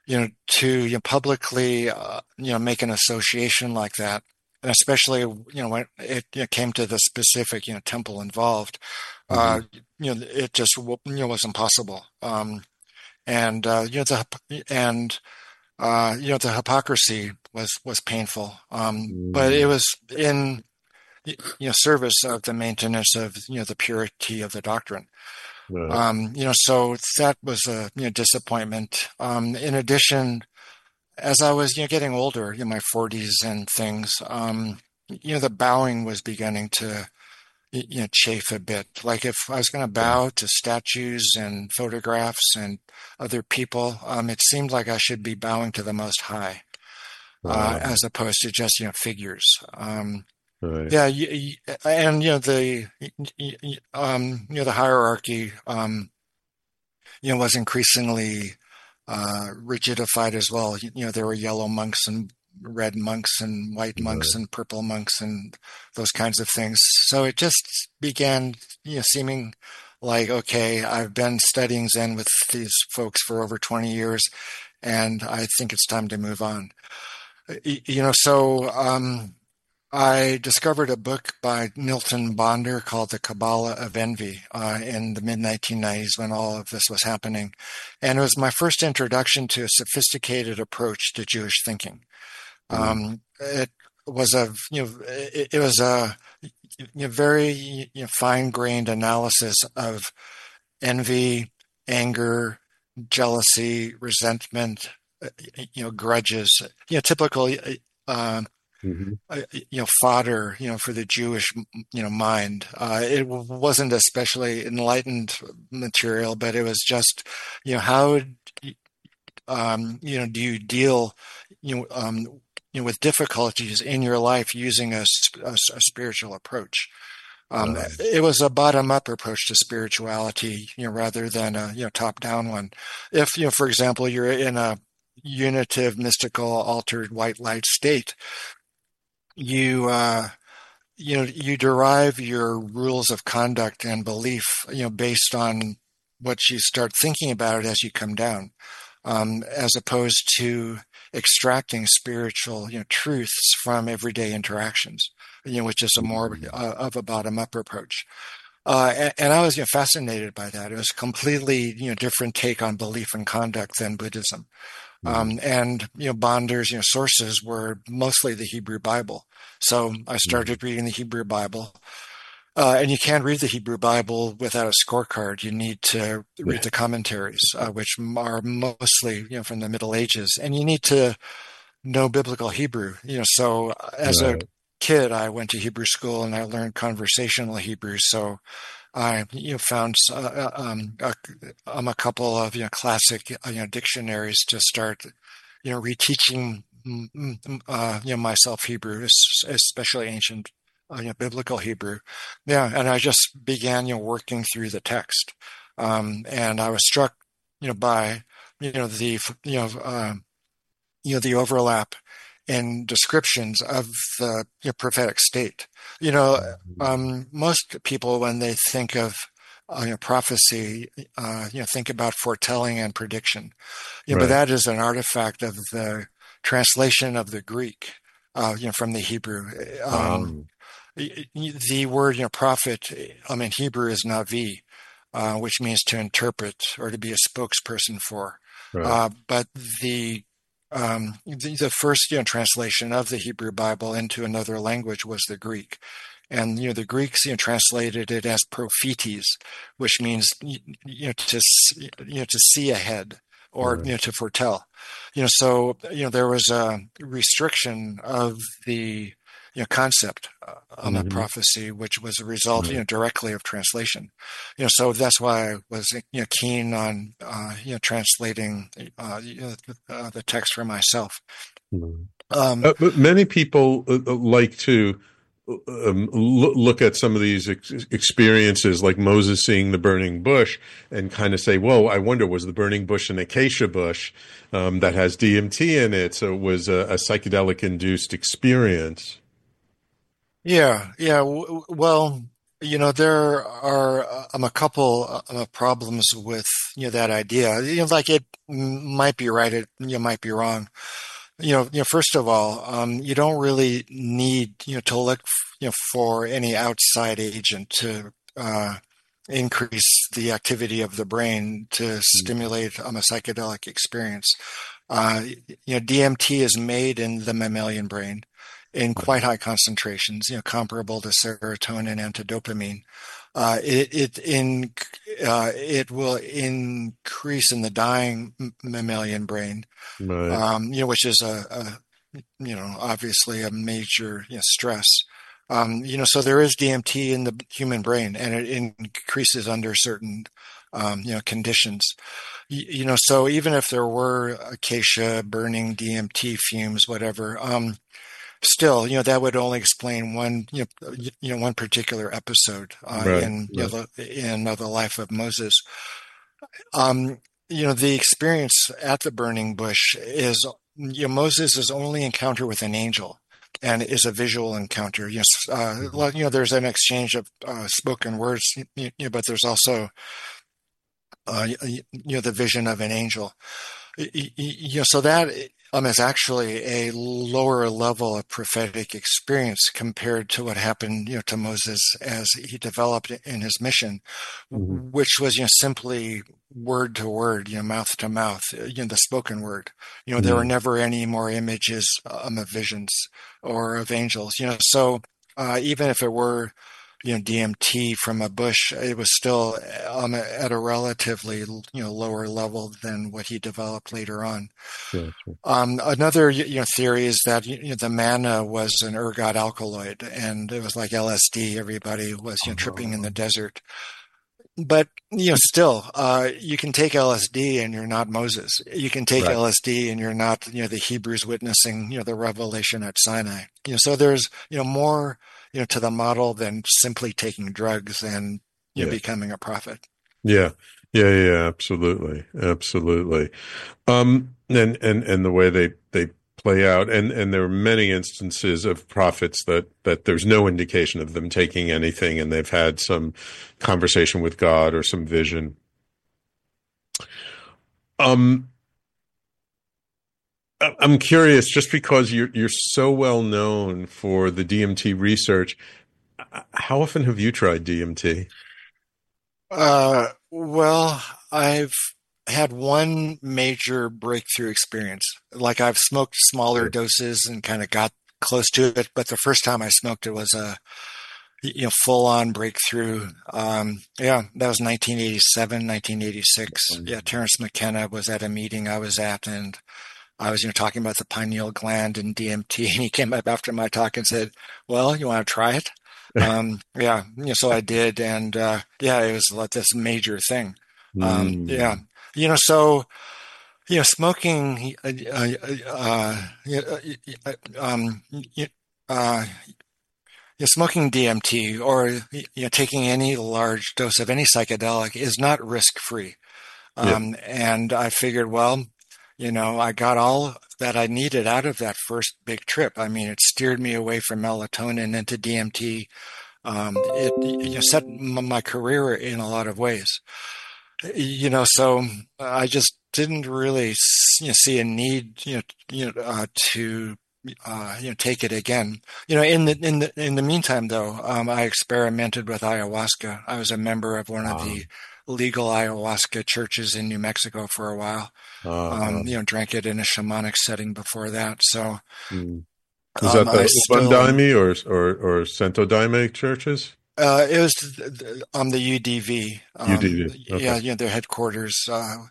you know, to you know, publicly, uh, you know, make an association like that, and especially, you know, when it you know, came to the specific, you know, temple involved, uh, mm-hmm. you know, it just, you know, was impossible. Um, and, uh, you know, the, and, uh, you know, the hypocrisy was, was painful. Um, mm-hmm. But it was in, you know, service of the maintenance of, you know, the purity of the doctrine. Right. Um, you know, so that was a you know, disappointment. Um, in addition, as I was, you know, getting older, in my forties and things, um, you know, the bowing was beginning to, you know, chafe a bit. Like if I was going to bow to statues and photographs and other people, um, it seemed like I should be bowing to the Most High, uh, as opposed to just, you know, figures. Um, Right. Yeah, and you know the um, you know the hierarchy um, you know was increasingly uh, rigidified as well. You know there were yellow monks and red monks and white monks right. and purple monks and those kinds of things. So it just began you know seeming like, okay, I've been studying Zen with these folks for over twenty years, and I think it's time to move on. You know, so. Um, I discovered a book by Milton Bonder called The Kabbalah of Envy uh, in the mid nineteen nineties when all of this was happening. And it was my first introduction to a sophisticated approach to Jewish thinking. Mm-hmm. Um, it was a, you know, it, it was a you know, very you know, fine-grained analysis of envy, anger, jealousy, resentment, you know, grudges, you know, typical, uh, Mm-hmm. Uh, you know, fodder, you know, for the Jewish, you know, mind. Uh, it wasn't especially enlightened material, but it was just, you know, how, um, you know, do you deal, you know, um, you know, with difficulties in your life using a, a, a spiritual approach. Um, right. It was a bottom-up approach to spirituality, you know, rather than a, you know, top-down one. If, you know, for example, you're in a unitive, mystical, altered white light state, you uh, you know you derive your rules of conduct and belief you know based on what you start thinking about as you come down, um, as opposed to extracting spiritual you know truths from everyday interactions, you know which is a more uh, of a bottom-up approach. Uh, and, and I was you know, fascinated by that. It was a completely you know different take on belief and conduct than Buddhism. Um, and, you know, Bonder's, you know, sources were mostly the Hebrew Bible. So I started reading the Hebrew Bible. Uh, and you can't read the Hebrew Bible without a scorecard. You need to read the commentaries, uh, which are mostly, you know, from the Middle Ages. And you need to know biblical Hebrew, you know. So as right. a kid, I went to Hebrew school and I learned conversational Hebrew. So I you know, found uh, um, a, um, a couple of you know classic you know dictionaries to start you know reteaching uh, you know myself Hebrew, especially ancient uh, you know biblical Hebrew. Yeah, and I just began you know working through the text, um, and I was struck you know by you know the you know uh, you know the overlap in descriptions of the you know, prophetic state. You know, um, most people, when they think of uh, you know, prophecy, uh, you know, think about foretelling and prediction. You know, right. But that is an artifact of the translation of the Greek, uh, you know, from the Hebrew. Um, um. The word, you know, prophet, um, in Hebrew is navi, uh, which means to interpret or to be a spokesperson for. Right. Uh, but the Um, the, the first you know, translation of the Hebrew Bible into another language was the Greek. And, you know, the Greeks, you know, translated it as prophetes, which means, you know, to, you know, to see ahead or, right. you know, to foretell. You know, so, you know, there was a restriction of the, you know, concept uh, on mm-hmm. the prophecy, which was a result, mm-hmm. you know, directly of translation. You know, so that's why I was, you know, keen on, uh, you know, translating uh, you know, uh, the text for myself. Mm-hmm. Um, uh, but many people uh, like to um, look at some of these ex- experiences, like Moses seeing the burning bush, and kind of say, "Whoa, I wonder, was the burning bush an acacia bush um, that has D M T in it? So it was a, a psychedelic-induced experience." Yeah, yeah. Well, You know, there are um, a couple of problems with, you know, that idea. You know, like it might be right, it you might be wrong. You know, you know, first of all, um, you don't really need, you know, to look, you know, for any outside agent to uh, increase the activity of the brain to stimulate um, a psychedelic experience. Uh, you know, D M T is made in the mammalian brain in quite high concentrations, you know, comparable to serotonin and to dopamine. Uh, it it in uh, it will increase in the dying mammalian brain, Right. um, you know, which is a, a you know obviously a major you know, stress. Um, you know, so there is D M T in the human brain, and it increases under certain um, you know conditions. You, you know, so even if there were acacia burning D M T fumes, whatever. Um, Still, you know, that would only explain one, you know, you know, one particular episode uh, Right, in, you right. know, the, in uh, the life of Moses. Um, you know, the experience at the burning bush is, you know, Moses' only encounter with an angel, and is a visual encounter. Yes, uh, you know, there's an exchange of uh, spoken words, you know, but there's also, uh, you know, the vision of an angel. You know, so that um, is actually a lower level of prophetic experience compared to what happened, you know, to Moses as he developed in his mission, Mhm. which was, you know, simply word to word, you know, mouth to mouth, you know, the spoken word. You know, there were Mm. never any more images um, of visions or of angels. You know, so uh, even if it were, you know, D M T from a bush, it was still um, at a relatively, you know, lower level than what he developed later on. Gotcha. Um, another, you know, theory is that, you know, the manna was an ergot alkaloid, and it was like L S D. Everybody was, you know, tripping in the desert. But, you know, still, uh, you can take L S D and you're not Moses. You can take Right. L S D and you're not, you know, the Hebrews witnessing, you know, the revelation at Sinai. You know, so there's, you know, more, you know, to the model than simply taking drugs and, you know, Yeah. becoming a prophet. Yeah. Yeah, yeah, absolutely. Absolutely. Um, and, and, and the way they, they play out, and, and there are many instances of prophets that, that there's no indication of them taking anything, and they've had some conversation with God or some vision. Um, I- I'm curious, just because you're, you're so well known for the D M T research, uh, how often have you tried D M T? Uh, well, I've had one major breakthrough experience. Like I've smoked smaller doses and kind of got close to it, but the first time I smoked it was a you know full on breakthrough. Um, yeah, that was nineteen eighty-seven, nineteen eighty-six. Yeah, Terence McKenna was at a meeting I was at, and I was you know talking about the pineal gland and D M T, and he came up after my talk and said, "Well, you want to try it?" Um, yeah, you know, so I did, and uh, yeah, it was like this major thing. Um, Mm. yeah, you know, so you know, smoking, uh, uh, uh, uh, um, uh, yeah, smoking D M T or you know, taking any large dose of any psychedelic is not risk-free. Yeah. Um, and I figured, well, you know, I got all that I needed out of that first big trip. I mean, it steered me away from melatonin into D M T. Um, it you know, set m- my career in a lot of ways. You know, so I just didn't really s- you know, see a need, you know, you know, uh, to uh, you know take it again. You know, in the in the in the meantime, though, um, I experimented with ayahuasca. I was a member of one of the legal ayahuasca churches in New Mexico for a while. Uh-huh. Um, you know, drank it in a shamanic setting before that. So, Mm. Was that um, I the still, Ubandaime or or or Santo Daime churches? uh, it was on the U D V. Um, U D V. Okay. Yeah, you know, their headquarters uh,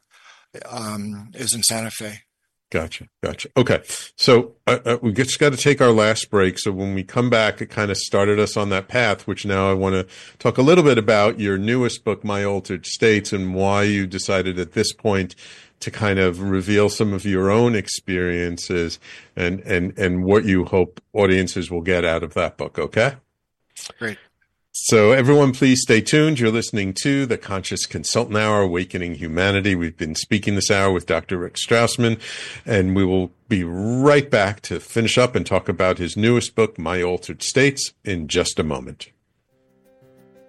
um, is in Santa Fe. Gotcha. Gotcha. Okay. So uh, uh, we just got to take our last break. So when we come back, it kind of started us on that path, which now I want to talk a little bit about your newest book, My Altered States, and why you decided at this point to kind of reveal some of your own experiences and, and, and what you hope audiences will get out of that book. Okay. Great. So everyone, please stay tuned. You're listening to the Conscious Consultant Hour, Awakening Humanity. We've been speaking this hour with Doctor Rick Strassman, and we will be right back to finish up and talk about his newest book, My Altered States, in just a moment.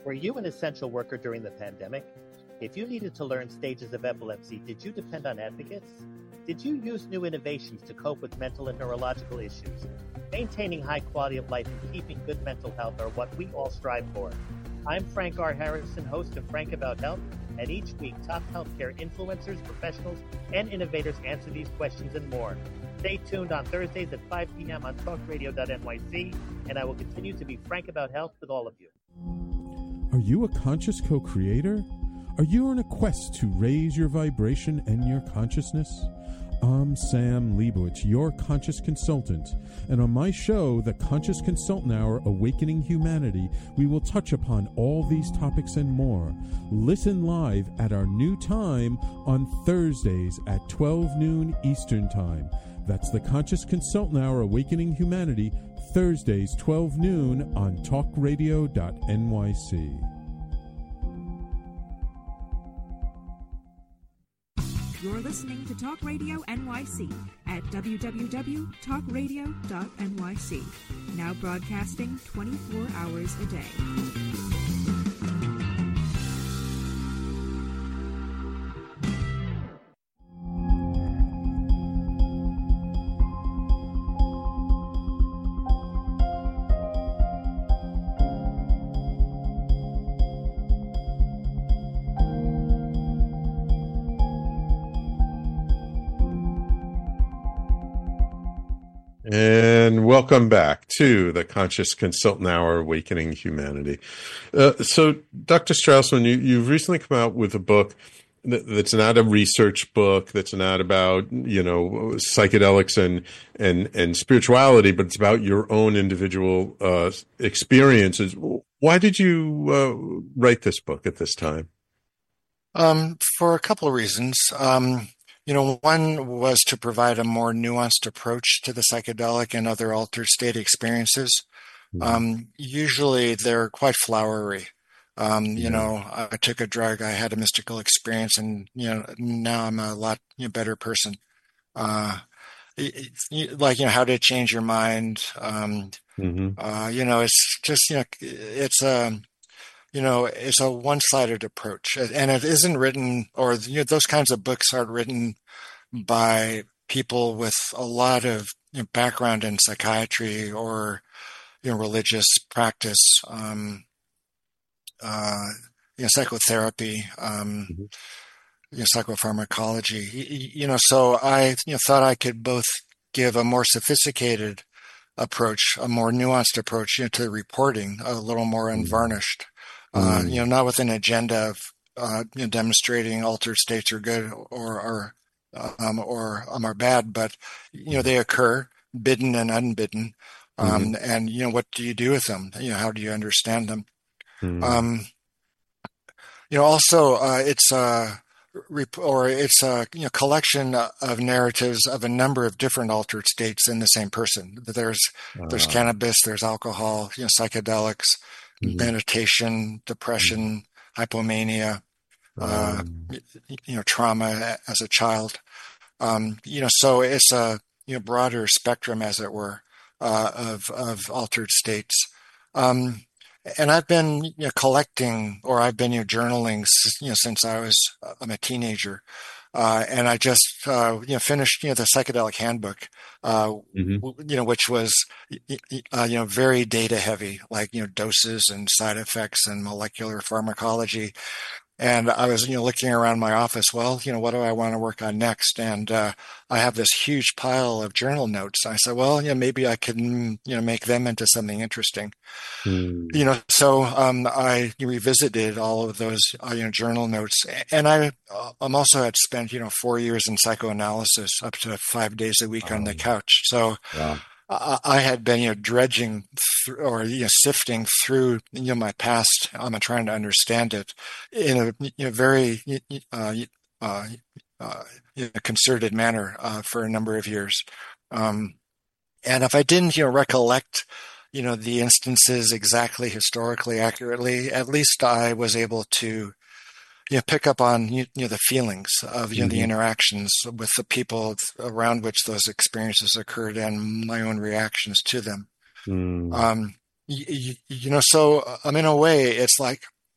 Were you an essential worker during the pandemic? If you needed to learn stages of epilepsy, did you depend on advocates? Did you use new innovations to cope with mental and neurological issues? Maintaining high quality of life and keeping good mental health are what we all strive for. I'm Frank R. Harrison, host of Frank About Health, and each week top healthcare influencers, professionals, and innovators answer these questions and more. Stay tuned on Thursdays at five p.m. on talk radio dot N Y C, and I will continue to be frank about health with all of you. Are you a conscious co-creator? Are you on a quest to raise your vibration and your consciousness? I'm Sam Leibowitz, your conscious consultant, and on my show, The Conscious Consultant Hour, Awakening Humanity, we will touch upon all these topics and more. Listen live at our new time on Thursdays at twelve noon Eastern Time. That's The Conscious Consultant Hour, Awakening Humanity, Thursdays, twelve noon on talk radio dot N Y C. You're listening to Talk Radio N Y C at w w w dot talk radio dot N Y C. Now broadcasting twenty-four hours a day. And welcome back to the Conscious Consultant Hour, Awakening Humanity. Uh, so, Doctor Strausman, you, you've recently come out with a book that, that's not a research book, that's not about, you know, psychedelics and and and spirituality, but it's about your own individual uh, experiences. Why did you uh, write this book at this time? Um, for a couple of reasons. Um, You know, one was to provide a more nuanced approach to the psychedelic and other altered state experiences. Mm-hmm. Um, usually they're quite flowery. Um, you yeah. know, I took a drug, I had a mystical experience, and, you know, now I'm a lot you know, better person. Uh, it, it, like, you know, how to change your mind. Um, mm-hmm. uh, you know, it's just, you know, it's a, you know, it's a one-sided approach, and it isn't written, or you know, those kinds of books aren't written by people with a lot of you know, background in psychiatry or you know, religious practice, um, uh, you know, psychotherapy, um, mm-hmm. you know, psychopharmacology. You, you know, so I you know, thought I could both give a more sophisticated approach, a more nuanced approach you know, to reporting, a little more unvarnished. Uh, you know, not with an agenda of uh, you know, demonstrating altered states are good or or um, or um, are bad, but you know they occur, bidden and unbidden, um, mm-hmm. and you know what do you do with them? You know, how do you understand them? Mm-hmm. Um, you know, also uh, it's a or it's a you know collection of narratives of a number of different altered states in the same person. There's uh, there's cannabis, there's alcohol, you know, psychedelics. Mm-hmm. Meditation, depression, mm-hmm. hypomania, uh, um, you know, trauma as a child. Um, you know, so it's a you know broader spectrum, as it were, uh, of of altered states. Um, and I've been you know, collecting, or I've been you know, journaling, you know, since I was I'm a teenager. Uh, and I just, uh, you know, finished, you know, the psychedelic handbook, uh, mm-hmm. w- you know, which was, uh, you know, very data heavy, like, you know, doses and side effects and molecular pharmacology. And I was, you know, looking around my office, well, you know, what do I want to work on next? And, uh, I have this huge pile of journal notes. I said, well, you know, maybe I can, you know, make them into something interesting. Mm. You know, so, um, I revisited all of those, uh, you know, journal notes. And I, uh, I'm also had spent, you know, four years in psychoanalysis, up to five days a week oh. on the couch. So, wow. I had been, you know, dredging through, or you know, sifting through, you know, my past. I'm um, trying to understand it in a you know, very uh, uh, uh, in a concerted manner uh, for a number of years. Um, and if I didn't, you know, recollect, you know, the instances exactly historically accurately, at least I was able to, you know, pick up on, you know, the feelings of, you know, mm-hmm. the interactions with the people around which those experiences occurred and my own reactions to them. Mm. Um, you, you know, so um, in a way, it's like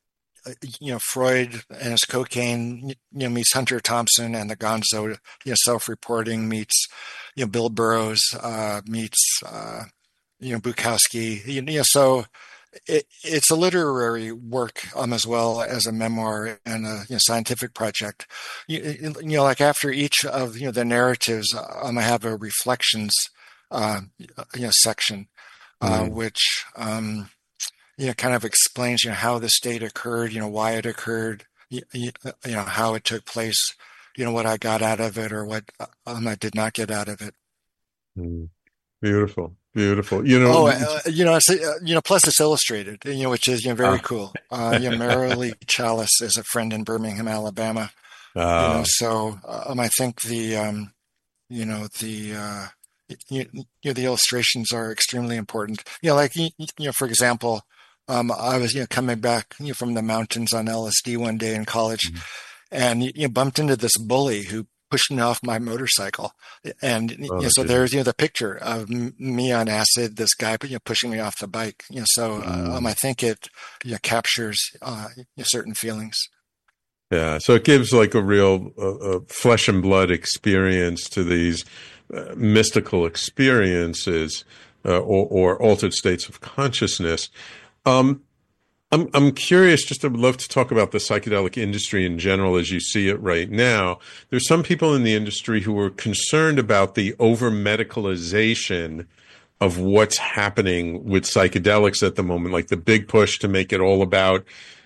you know, Freud and his cocaine, you know, meets Hunter Thompson and the Gonzo, you know, self-reporting meets, you know, Bill Burroughs, uh, meets, uh, you know, Bukowski, you know, so it, it's a literary work, um, as well as a memoir and a, you know, scientific project. You, you know, like after each of, you know, the narratives, um, I have a reflections, uh, you know, section, uh, mm. which, um, you know, kind of explains, you know, how the state occurred, you know, why it occurred, you, you know, how it took place, you know, what I got out of it or what um, I did not get out of it. Mm. Beautiful, beautiful. You know, oh, uh, you know, it's, uh, you know, plus it's illustrated, you know, which is, you know, very uh, cool. Uh, you know, Marilee Chalice is a friend in Birmingham, Alabama. Uh, you know, so um, I think the, um, you know, the, uh, you, you know, the illustrations are extremely important. You know, like, you, you know, for example, Um, I was, you know, coming back, you know, from the mountains on L S D one day in college, mm-hmm. and you know, bumped into this bully who pushed me off my motorcycle, and oh, you know, so there's, you know, the picture of me on acid, this guy, you know, pushing me off the bike. You know, so mm. um, I think it, you know, captures uh, you know, certain feelings. Yeah, so it gives like a real uh, uh, flesh and blood experience to these uh, mystical experiences uh, or, or altered states of consciousness. Um, I'm I'm curious. Just I'd love to talk about the psychedelic industry in general as you see it right now. There's some people in the industry who are concerned about the over medicalization of what's happening with psychedelics at the moment, like the big push to make it all about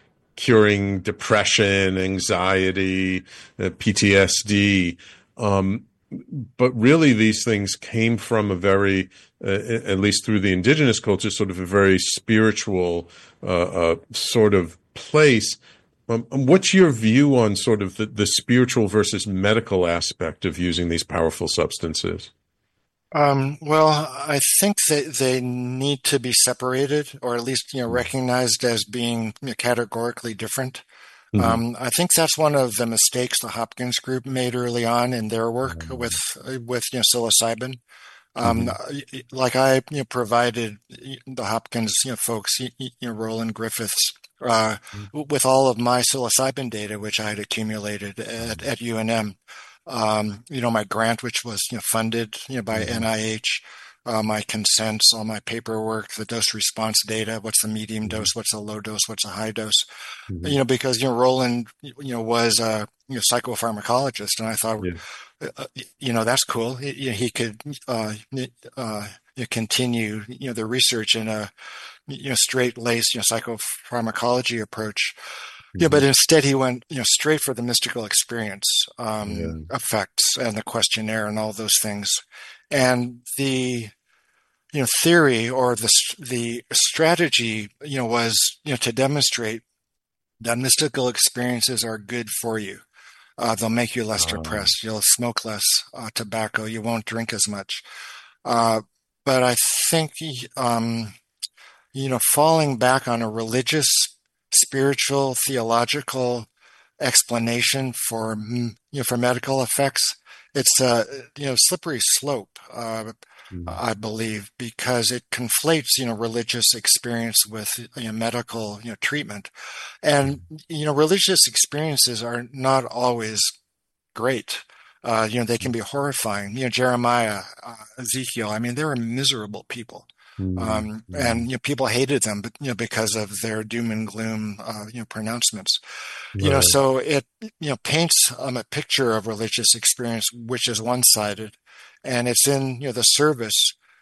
curing depression, anxiety, uh, P T S D. Um, but really, these things came from a very, uh, at least through the indigenous culture, sort of a very spiritual uh, uh, sort of place. Um, what's your view on sort of the, the spiritual versus medical aspect of using these powerful substances? Um, well, I think that they need to be separated, or at least, you know, recognized as being, you know, categorically different. Mm-hmm. Um, I think that's one of the mistakes the Hopkins group made early on in their work mm-hmm. with with you know, psilocybin. Um, mm-hmm. Like I you know, provided the Hopkins you know, folks, you, you know, Roland Griffiths, uh, mm-hmm. with all of my psilocybin data, which I had accumulated at, at U N M. Um, you know, my grant, which was you know, funded you know, by mm-hmm. N I H. Uh, my consents, all my paperwork, the dose response data, what's the medium mm-hmm. dose, what's the low dose, what's a high dose, mm-hmm. you know, because, you know, Roland, you know, was a you know, psychopharmacologist, and I thought, yeah. uh, you know, that's cool. He, he could uh, uh, continue, you know, the research in a, you know, straight laced, you know, psychopharmacology approach. Mm-hmm. Yeah, but instead he went, you know, straight for the mystical experience um, yeah. effects and the questionnaire and all those things. And the, you know, theory or the the strategy, you know, was, you know, to demonstrate that mystical experiences are good for you. Uh, they'll make you less oh. depressed. You'll smoke less uh, tobacco. You won't drink as much. Uh, but I think, um, you know, falling back on a religious, spiritual, theological explanation for, you know, for medical effects, it's a, you know, slippery slope, uh, mm. I believe, because it conflates, you know, religious experience with, you know, medical, you know, treatment. And, you know, religious experiences are not always great. Uh, you know, they can be horrifying. You know, Jeremiah, uh, Ezekiel, I mean, they were miserable people. Mm. Um, yeah. And, you know, people hated them, but, you know, because of their doom and gloom, uh, you know, pronouncements. Right. You know, so it, you know, paints um, a picture of religious experience, which is one-sided, and it's in, you know, the service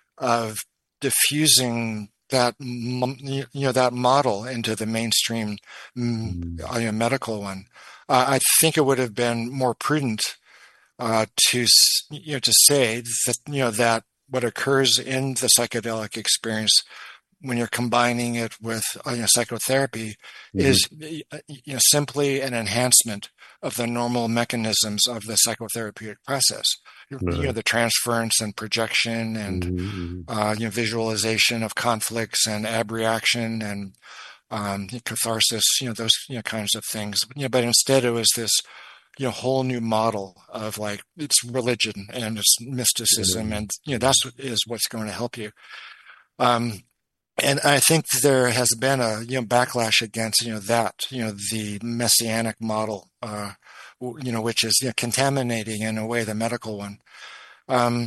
of diffusing that, you know, that model into the mainstream, mm. you know, medical one. Uh, I think it would have been more prudent uh, to, you know, to say that, you know, that what occurs in the psychedelic experience when you're combining it with you know, psychotherapy mm-hmm. is you know, simply an enhancement of the normal mechanisms of the psychotherapeutic process. Right. You know, the transference and projection and mm-hmm. uh, you know, visualization of conflicts and abreaction and um, catharsis, you know, those you know, kinds of things. You know, but instead it was this you know, whole new model of like, it's religion and it's mysticism. Mm-hmm. And, you know, that's is what's going to help you. Um, and I think there has been a you know backlash against you know that you know the messianic model, uh, you know, which is you know, contaminating in a way the medical one. Um,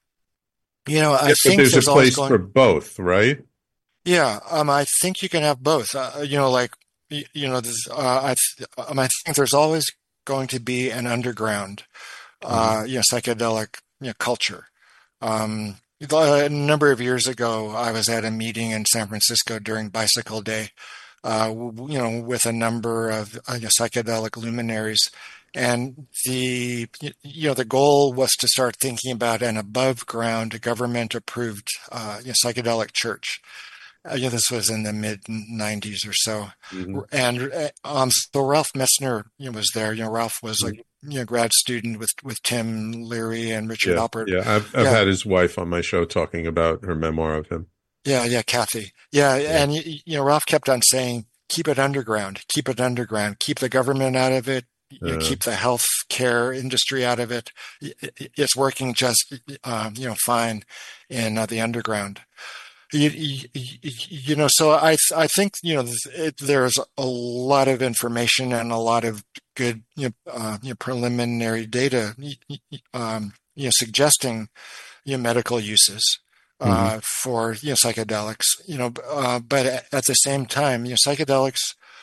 you know, I yeah, think there's, there's a place going, for both, right? Yeah, um, I think you can have both. Uh, you know, like you, you know, this, uh, I um, I think there's always going to be an underground, uh, mm-hmm. you know, psychedelic you know, culture. Um, a number of years ago, I was at a meeting in San Francisco during Bicycle Day, uh, you know, with a number of uh, you know, psychedelic luminaries. And the, you know, the goal was to start thinking about an above ground government approved, uh, you know, psychedelic church. Uh, yeah, this was in the mid nineties or so. Mm-hmm. And, um, so Ralph Messner, you know, was there, you know, Ralph was mm-hmm. like, you know, grad student with, with Tim Leary and Richard yeah, Alpert. Yeah. I've, I've yeah. had his wife on my show talking about her memoir of him. Yeah. Yeah. Kathy. Yeah. yeah. And, you know, Ralph kept on saying, keep it underground, keep it underground, keep the government out of it. You know, uh, keep the health care industry out of it. It's working just, uh, you know, fine in uh, the underground. You, you, you know, so I I think you know it, there's a lot of information and a lot of good you know, uh, you know preliminary data, um, you know, suggesting you know medical uses uh, mm-hmm. for you know psychedelics. You know, uh, but at the same time, you know, psychedelics.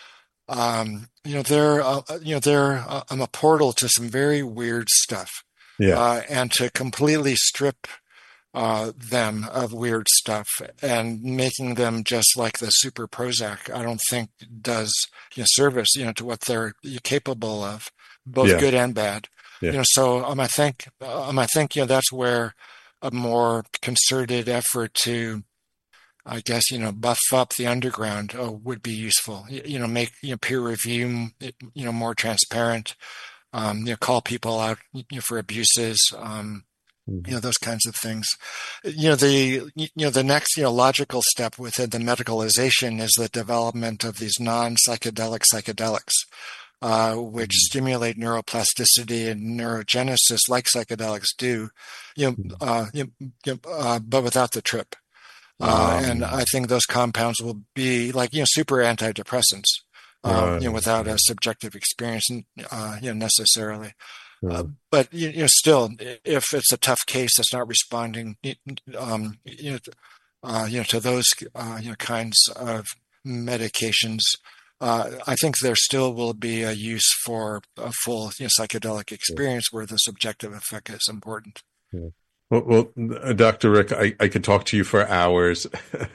Um, you know, they're, uh, you know, they're uh, um, a portal to some very weird stuff. Yeah. Uh, and to completely strip uh, them of weird stuff and making them just like the super Prozac, I don't think does you know, service, you know, to what they're capable of, both yeah. good and bad. Yeah. You know, so um, I think, um, I think, you know, that's where a more concerted effort to, I guess, you know, buff up the underground uh, would be useful. You, you know, make you know, peer review, you know, more transparent. Um, you know, call people out you know, for abuses. Um, mm-hmm. You know, those kinds of things. You know, the you know the next you know logical step within the medicalization is the development of these non-psychedelic psychedelics, uh, which mm-hmm. stimulate neuroplasticity and neurogenesis like psychedelics do. You know, mm-hmm. uh, you know uh, but without the trip. Uh, um, and I think those compounds will be like, you know, super antidepressants, uh, right. you know, without a subjective experience, uh, you know, necessarily. Right. Uh, but, you know, still, if it's a tough case that's not responding, um, you know, uh, you know, to those, uh, you know, kinds of medications, uh, I think there still will be a use for a full, you know, psychedelic experience yeah. where the subjective effect is important. Yeah. Well, well, Doctor Rick, I, I could talk to you for hours.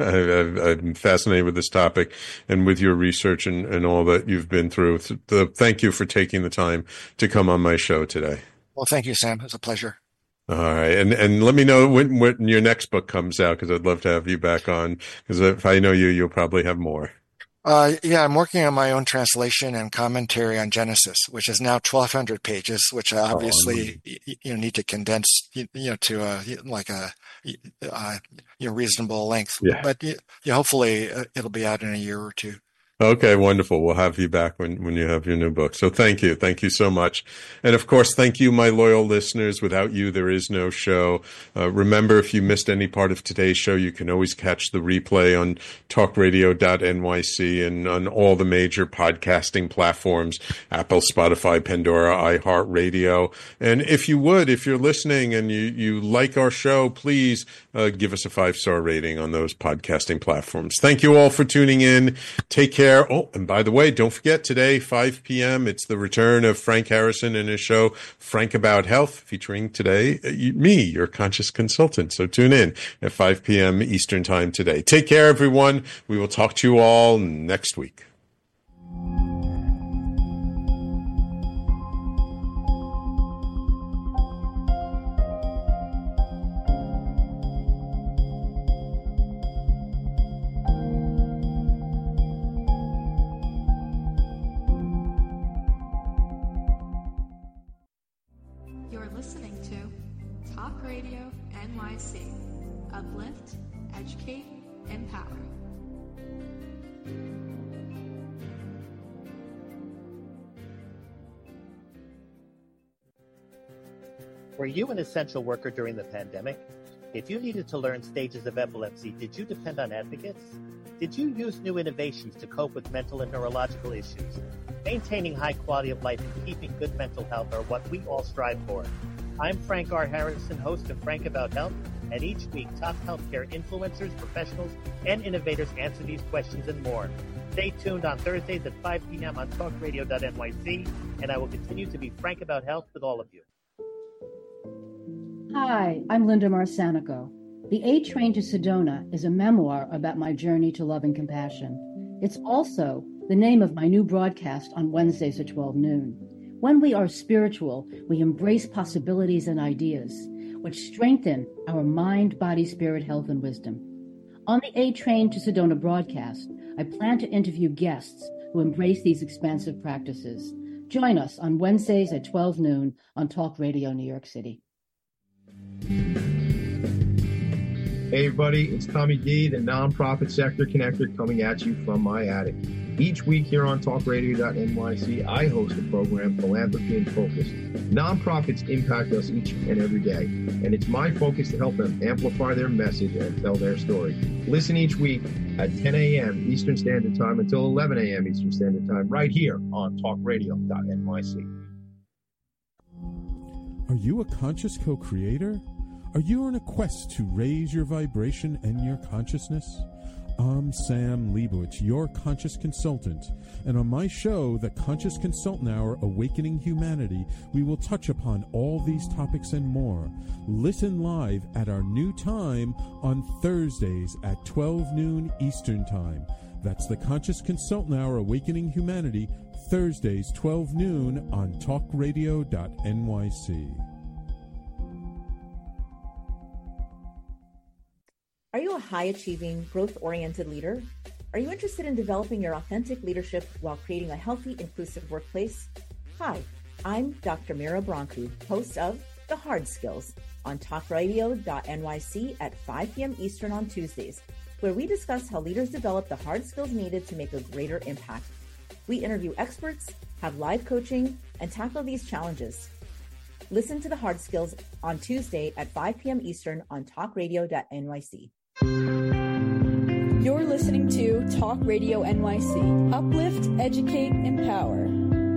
I'm fascinated with this topic and with your research and, and all that you've been through. Thank you for taking the time to come on my show today. Well, thank you, Sam. It's a pleasure. All right. And and let me know when, when your next book comes out, because I'd love to have you back on, because if I know you, you'll probably have more. Uh, yeah, I'm working on my own translation and commentary on Genesis, which is now twelve hundred pages, which I obviously oh, you, you know need to condense you, you know to a like a, a you know reasonable length. Yeah. But you, you hopefully it'll be out in a year or two. Okay, wonderful. We'll have you back when, when you have your new book. So thank you. Thank you so much. And of course, thank you, my loyal listeners. Without you, there is no show. Uh, remember, if you missed any part of today's show, you can always catch the replay on talk radio dot N Y C and on all the major podcasting platforms, Apple, Spotify, Pandora, iHeartRadio. And if you would, if you're listening and you, you like our show, please uh, give us a five-star rating on those podcasting platforms. Thank you all for tuning in. Take care. Oh, and by the way, don't forget today, five p.m., it's the return of Frank Harrison and his show, Frank About Health, featuring today me, your conscious consultant. So tune in at five p.m. Eastern Time today. Take care, everyone. We will talk to you all next week. Were you an essential worker during the pandemic? If you needed to learn stages of epilepsy, did you depend on advocates? Did you use new innovations to cope with mental and neurological issues? Maintaining high quality of life and keeping good mental health are what we all strive for. I'm Frank R. Harrison, host of Frank About Health, and each week top healthcare influencers, professionals, and innovators answer these questions and more. Stay tuned on Thursdays at five p.m. on talk radio dot N Y C, and I will continue to be frank about health with all of you. Hi, I'm Linda Marsanico. The A Train to Sedona is a memoir about my journey to love and compassion. It's also the name of my new broadcast on Wednesdays at twelve noon. When we are spiritual, we embrace possibilities and ideas, which strengthen our mind, body, spirit, health, and wisdom. On the A Train to Sedona broadcast, I plan to interview guests who embrace these expansive practices. Join us on Wednesdays at twelve noon on Talk Radio New York City. Hey everybody, it's Tommy D, the nonprofit sector connector, coming at you from my attic. Each week here on talk radio dot N Y C, I host the program Philanthropy in Focus. Nonprofits impact us each and every day, and it's my focus to help them amplify their message and tell their story. Listen each week at ten a.m. Eastern Standard Time until eleven a.m. Eastern Standard Time, right here on talk radio dot N Y C. Are you a conscious co-creator? Are you on a quest to raise your vibration and your consciousness? I'm Sam Leibowitz, your conscious consultant, and on my show, The Conscious Consultant Hour, Awakening Humanity, we will touch upon all these topics and more. Listen live at our new time on Thursdays at twelve noon Eastern Time. That's The Conscious Consultant Hour, Awakening Humanity, Thursdays, twelve noon on talk radio dot N Y C. Are you a high-achieving, growth-oriented leader? Are you interested in developing your authentic leadership while creating a healthy, inclusive workplace? Hi, I'm Doctor Mira Brancu, host of The Hard Skills on talk radio dot N Y C at five p.m. Eastern on Tuesdays, where we discuss how leaders develop the hard skills needed to make a greater impact. We interview experts, have live coaching, and tackle these challenges. Listen to The Hard Skills on Tuesday at five p.m. Eastern on talk radio dot N Y C. You're listening to Talk Radio N Y C. Uplift, educate, empower.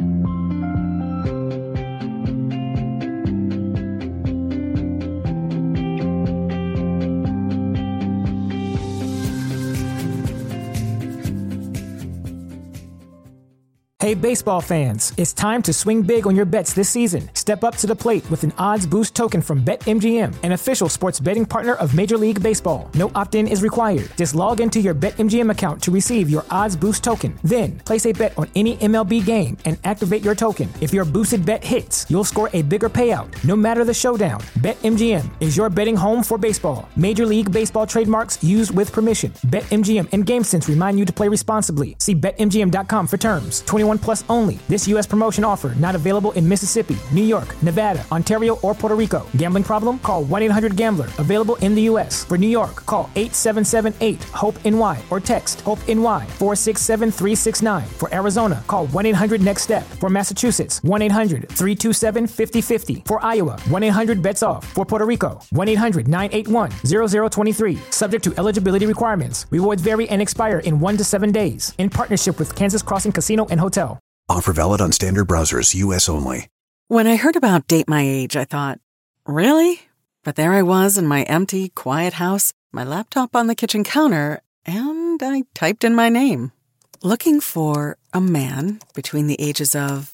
Hey baseball fans, it's time to swing big on your bets this season. Step up to the plate with an odds boost token from BetMGM, an official sports betting partner of Major League Baseball. No opt-in is required. Just log into your BetMGM account to receive your odds boost token. Then, place a bet on any M L B game and activate your token. If your boosted bet hits, you'll score a bigger payout, no matter the showdown. BetMGM is your betting home for baseball. Major League Baseball trademarks used with permission. BetMGM and GameSense remind you to play responsibly. See bet M G M dot com for terms. twenty-one plus only. This U S promotion offer not available in Mississippi, New York, Nevada, Ontario, or Puerto Rico. Gambling problem? Call one eight hundred gambler. Available in the U S. For New York, call eight seven seven eight hope N Y or text HOPE-N Y four six seven three six nine. For Arizona, call one eight hundred next step. For Massachusetts, one eight hundred three two seven five zero five zero. For Iowa, one eight hundred bets off. For Puerto Rico, one eight hundred nine eight one zero zero two three. Subject to eligibility requirements. Rewards vary and expire in one to seven days. In partnership with Kansas Crossing Casino and Hotel. Offer valid on standard browsers, U S only. When I heard about Date My Age, I thought, really? But there I was in my empty, quiet house, my laptop on the kitchen counter, and I typed in my name. Looking for a man between the ages of,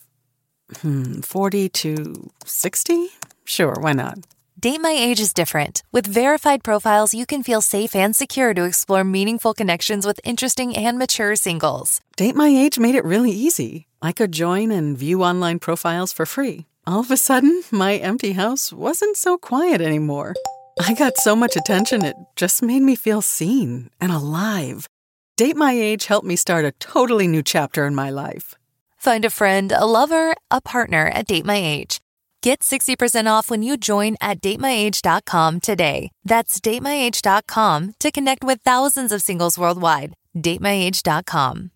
hmm, forty to sixty? Sure, why not? Date My Age is different. With verified profiles, you can feel safe and secure to explore meaningful connections with interesting and mature singles. Date My Age made it really easy. I could join and view online profiles for free. All of a sudden, my empty house wasn't so quiet anymore. I got so much attention, it just made me feel seen and alive. Date My Age helped me start a totally new chapter in my life. Find a friend, a lover, a partner at Date My Age. Get sixty percent off when you join at date my age dot com today. That's date my age dot com to connect with thousands of singles worldwide. date my age dot com.